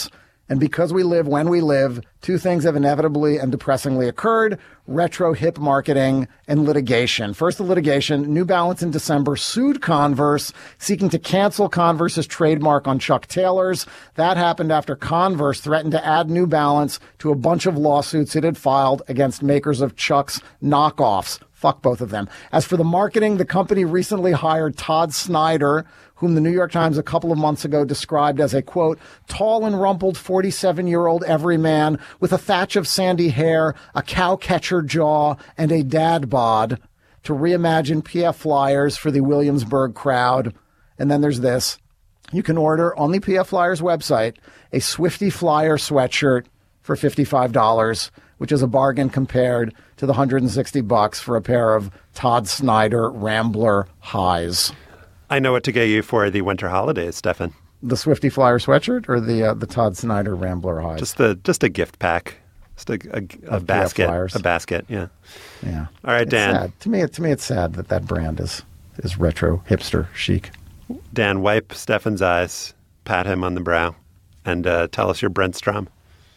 And because we live when we live, two things have inevitably and depressingly occurred: retro hip marketing and litigation. First, the litigation. New Balance in December sued Converse, seeking to cancel Converse's trademark on Chuck Taylors. That happened after Converse threatened to add New Balance to a bunch of lawsuits it had filed against makers of Chuck's knockoffs. Fuck both of them. As for the marketing, the company recently hired Todd Snyder, whom the New York Times a couple of months ago described as a, quote, tall and rumpled 47-year-old everyman with a thatch of sandy hair, a cow-catcher jaw, and a dad bod, to reimagine PF Flyers for the Williamsburg crowd. And then there's this. You can order on the PF Flyers website a Swifty Flyer sweatshirt for $55, which is a bargain compared to the $160 for a pair of Todd Snyder Rambler highs. I know what to get you for the winter holidays, Stefan. The Swifty Flyer sweatshirt or the Todd Snyder Rambler highs? Just a gift pack, just a basket, a basket. Yeah, yeah. All right, Dan. Sad. To me, it's sad that brand is retro hipster chic. Dan, wipe Stefan's eyes, pat him on the brow, and tell us your Brent Strom.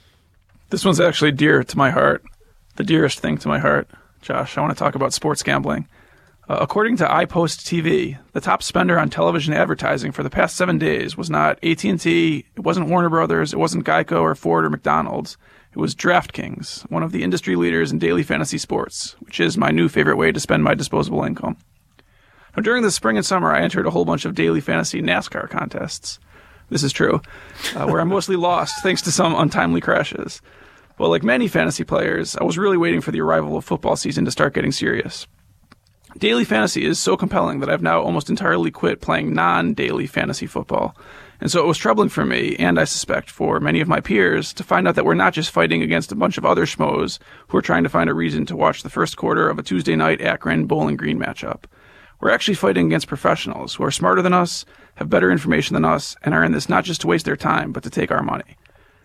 This one's actually dear to my heart, the dearest thing to my heart. Josh, I want to talk about sports gambling. According to iPost TV, the top spender on television advertising for the past 7 days was not AT&T, it wasn't Warner Brothers, it wasn't Geico or Ford or McDonald's. It was DraftKings, one of the industry leaders in daily fantasy sports, which is my new favorite way to spend my disposable income. Now, during the spring and summer, I entered a whole bunch of daily fantasy NASCAR contests. This is true, where I mostly lost thanks to some untimely crashes. But like many fantasy players, I was really waiting for the arrival of football season to start getting serious. Daily fantasy is so compelling that I've now almost entirely quit playing non-daily fantasy football. And so it was troubling for me, and I suspect for many of my peers, to find out that we're not just fighting against a bunch of other schmoes who are trying to find a reason to watch the first quarter of a Tuesday night Akron Bowling Green matchup. We're actually fighting against professionals who are smarter than us, have better information than us, and are in this not just to waste their time, but to take our money.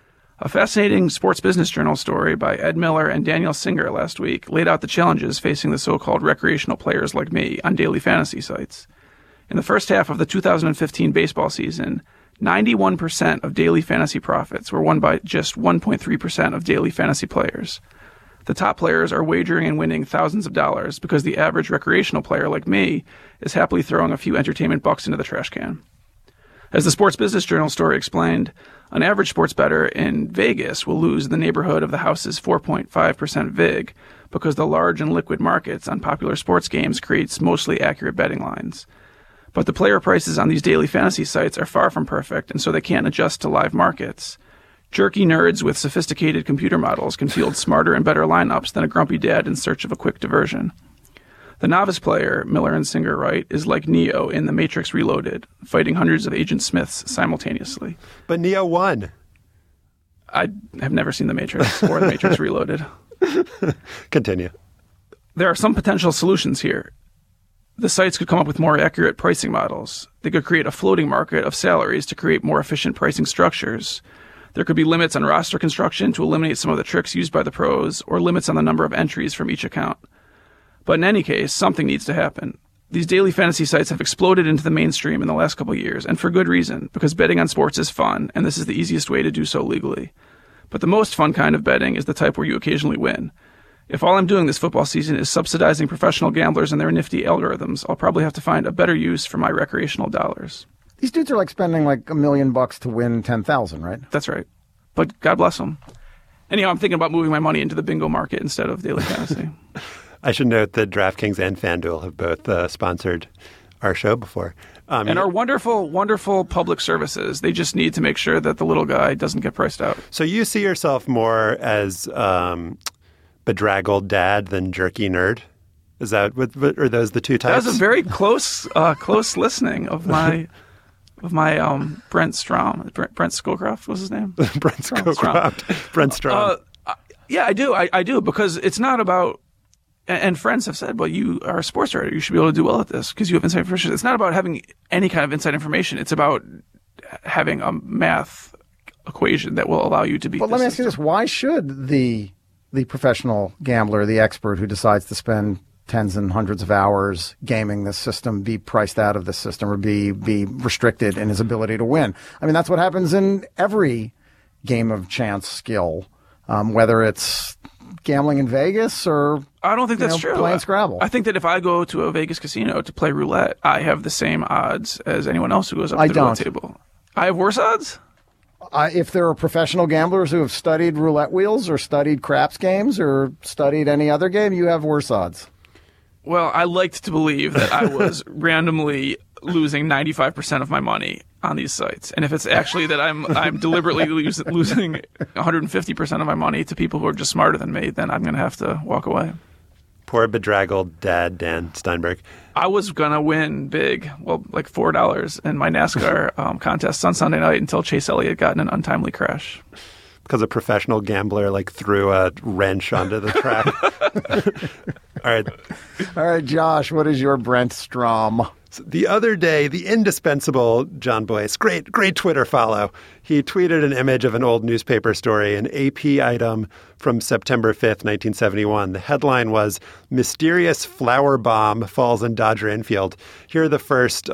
A fascinating Sports Business Journal story by Ed Miller and Daniel Singer last week laid out the challenges facing the so-called recreational players like me on daily fantasy sites. In the first half of the 2015 baseball season, 91% of daily fantasy profits were won by just 1.3% of daily fantasy players. The top players are wagering and winning thousands of dollars because the average recreational player like me is happily throwing a few entertainment bucks into the trash can. As the Sports Business Journal story explained, an average sports bettor in Vegas will lose in the neighborhood of the house's 4.5% VIG because the large and liquid markets on popular sports games creates mostly accurate betting lines. But the player prices on these daily fantasy sites are far from perfect, and so they can't adjust to live markets. Jerky nerds with sophisticated computer models can field smarter and better lineups than a grumpy dad in search of a quick diversion. The novice player, Miller and Singer write, is like Neo in The Matrix Reloaded, fighting hundreds of Agent Smiths simultaneously. But Neo won. I have never seen The Matrix or The Matrix Reloaded. Continue. There are some potential solutions here. The sites could come up with more accurate pricing models. They could create a floating market of salaries to create more efficient pricing structures. There could be limits on roster construction to eliminate some of the tricks used by the pros, or limits on the number of entries from each account. But in any case, something needs to happen. These daily fantasy sites have exploded into the mainstream in the last couple of years, and for good reason, because betting on sports is fun, and this is the easiest way to do so legally. But the most fun kind of betting is the type where you occasionally win. If all I'm doing this football season is subsidizing professional gamblers and their nifty algorithms, I'll probably have to find a better use for my recreational dollars. These dudes are like spending like $1 million to win 10,000, right? That's right. But God bless them. Anyhow, I'm thinking about moving my money into the bingo market instead of daily fantasy. I should note that DraftKings and FanDuel have both sponsored our show before. And are wonderful, wonderful public services. They just need to make sure that the little guy doesn't get priced out. So you see yourself more as bedraggled dad than jerky nerd? Is that are those the two types? That was a very close listening of my Brent Strom. Brent Scowcroft was his name? Brent Scowcroft. Brent Strom. Yeah, I do. I do, because it's not about, and friends have said, well, you are a sports writer. You should be able to do well at this because you have inside information. It's not about having any kind of inside information. It's about having a math equation that will allow you to beat But let me ask you this. Why should the professional gambler, the expert who decides to spend tens and hundreds of hours gaming this system be priced out of the system or be restricted in his ability to win? I mean, that's what happens in every game of chance skill, whether it's gambling in Vegas or I don't think that's true. Playing Scrabble. I think that if I go to a Vegas casino to play roulette, I have the same odds as anyone else who goes up to the roulette table. I have worse odds? If there are professional gamblers who have studied roulette wheels or studied craps games or studied any other game, you have worse odds. Well, I liked to believe that I was randomly losing 95% of my money on these sites. And if it's actually that I'm deliberately losing 150% of my money to people who are just smarter than me, then I'm going to have to walk away. Poor bedraggled dad, Dan Steinberg. I was going to win big, well, like $4 in my NASCAR contest on Sunday night until Chase Elliott got in an untimely crash. Because a professional gambler threw a wrench onto the track. All right, Josh, what is your Brent Strom? So the other day, the indispensable John Boyce, great Twitter follow, he tweeted an image of an old newspaper story, an AP item from September 5th, 1971. The headline was, "Mysterious Flower Bomb Falls in Dodger Infield." Here are the first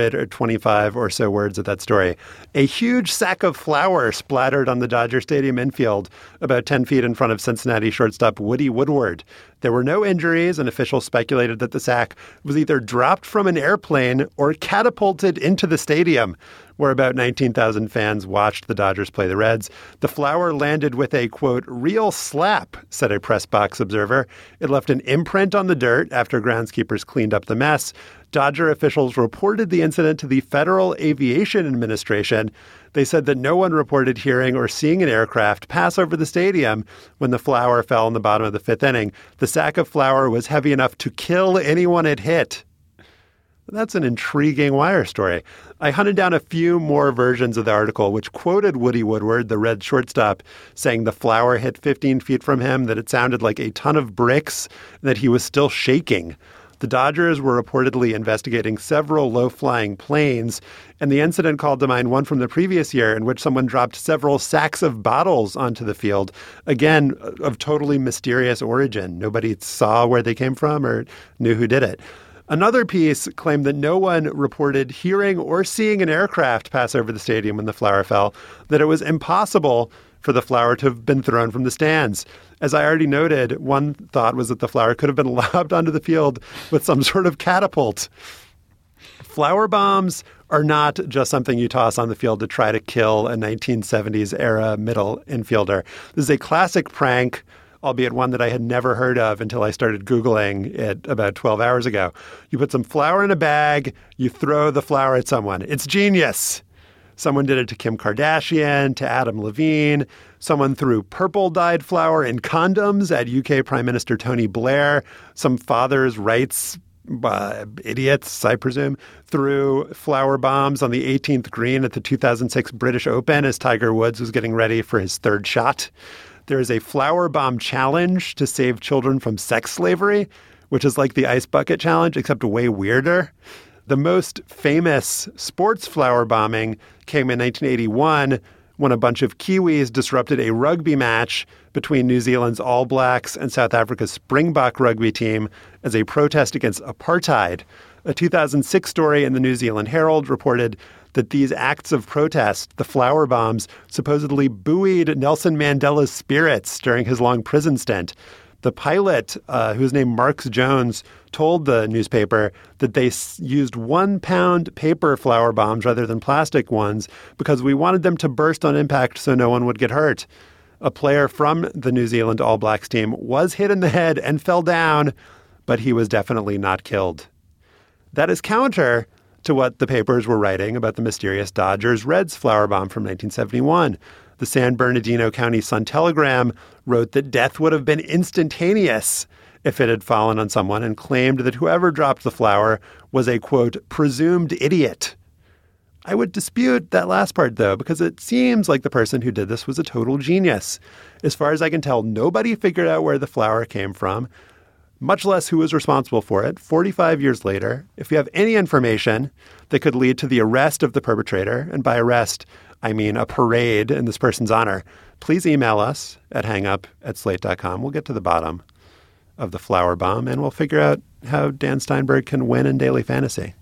125 or so words of that story. "A huge sack of flour splattered on the Dodger Stadium infield about 10 feet in front of Cincinnati shortstop Woody Woodward. There were no injuries, and officials speculated that the sack was either dropped from an airplane or catapulted into the stadium, where about 19,000 fans watched the Dodgers play the Reds. The flower landed with a, quote, real slap, said a press box observer. It left an imprint on the dirt after groundskeepers cleaned up the mess. Dodger officials reported the incident to the Federal Aviation Administration. They said that no one reported hearing or seeing an aircraft pass over the stadium when the flower fell in the bottom of the fifth inning. The sack of flour was heavy enough to kill anyone it hit." That's an intriguing wire story. I hunted down a few more versions of the article, which quoted Woody Woodward, the Red shortstop, saying the flower hit 15 feet from him, that it sounded like a ton of bricks, and that he was still shaking. The Dodgers were reportedly investigating several low-flying planes, and the incident called to mind one from the previous year in which someone dropped several sacks of bottles onto the field, again, of totally mysterious origin. Nobody saw where they came from or knew who did it. Another piece claimed that no one reported hearing or seeing an aircraft pass over the stadium when the flower fell, that it was impossible for the flower to have been thrown from the stands. As I already noted, one thought was that the flower could have been lobbed onto the field with some sort of catapult. Flower bombs are not just something you toss on the field to try to kill a 1970s era middle infielder. This is a classic prank, albeit one that I had never heard of until I started Googling it about 12 hours ago. You put some flour in a bag, you throw the flour at someone. It's genius. Someone did it to Kim Kardashian, to Adam Levine. Someone threw purple-dyed flour in condoms at UK Prime Minister Tony Blair. Some father's rights idiots, I presume, threw flower bombs on the 18th green at the 2006 British Open as Tiger Woods was getting ready for his third shot. There is a flower bomb challenge to save children from sex slavery, which is like the ice bucket challenge, except way weirder. The most famous sports flower bombing came in 1981 when a bunch of Kiwis disrupted a rugby match between New Zealand's All Blacks and South Africa's Springbok rugby team as a protest against apartheid. A 2006 story in the New Zealand Herald reported that these acts of protest, the flower bombs, supposedly buoyed Nelson Mandela's spirits during his long prison stint. The pilot, whose name Marks Jones, told the newspaper that they used 1-pound paper flower bombs rather than plastic ones because we wanted them to burst on impact so no one would get hurt. A player from the New Zealand All Blacks team was hit in the head and fell down, but he was definitely not killed. That is counter to what the papers were writing about the mysterious Dodgers-Reds flower bomb from 1971. The San Bernardino County Sun-Telegram wrote that death would have been instantaneous if it had fallen on someone and claimed that whoever dropped the flower was a, quote, presumed idiot. I would dispute that last part, though, because it seems like the person who did this was a total genius. As far as I can tell, nobody figured out where the flower came from, much less who was responsible for it. 45 years later, if you have any information that could lead to the arrest of the perpetrator, and by arrest, I mean a parade in this person's honor, please email us at hangup@slate.com. We'll get to the bottom of the flower bomb, and we'll figure out how Dan Steinberg can win in daily fantasy.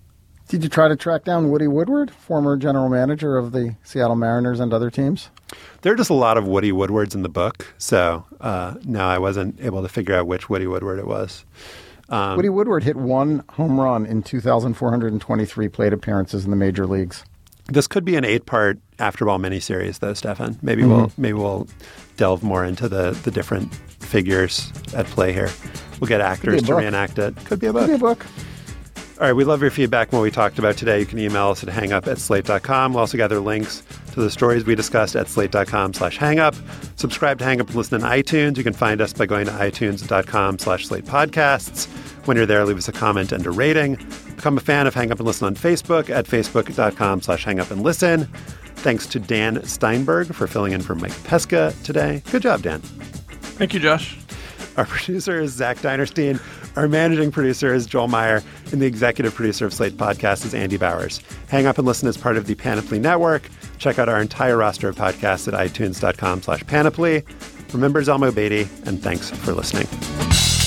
Did you try to track down Woody Woodward, former general manager of the Seattle Mariners and other teams? There are just a lot of Woody Woodwards in the book, so no, I wasn't able to figure out which Woody Woodward it was. Woody Woodward hit 1 home run in 2,423 plate appearances in the major leagues. This could be an 8-part Afterball miniseries, though, Stefan. Maybe we'll delve more into the different figures at play here. We'll get actors to reenact it. Could be a book. Could be a book. All right, we love your feedback on what we talked about today. You can email us at hangup@slate.com. We'll also gather links to the stories we discussed at slate.com/hangup. Subscribe to Hang Up and listen on iTunes. You can find us by going to itunes.com/slatepodcasts. When you're there, leave us a comment and a rating. Become a fan of Hang Up and Listen on Facebook at facebook.com/hangupandlisten. Thanks to Dan Steinberg for filling in for Mike Pesca today. Good job, Dan. Thank you, Josh. Our producer is Zach Dinerstein. Our managing producer is Joel Meyer. And the executive producer of Slate Podcast is Andy Bowers. Hang Up and Listen is part of the Panoply Network. Check out our entire roster of podcasts at itunes.com/panoply. Remember Zalmo Beatty, and thanks for listening.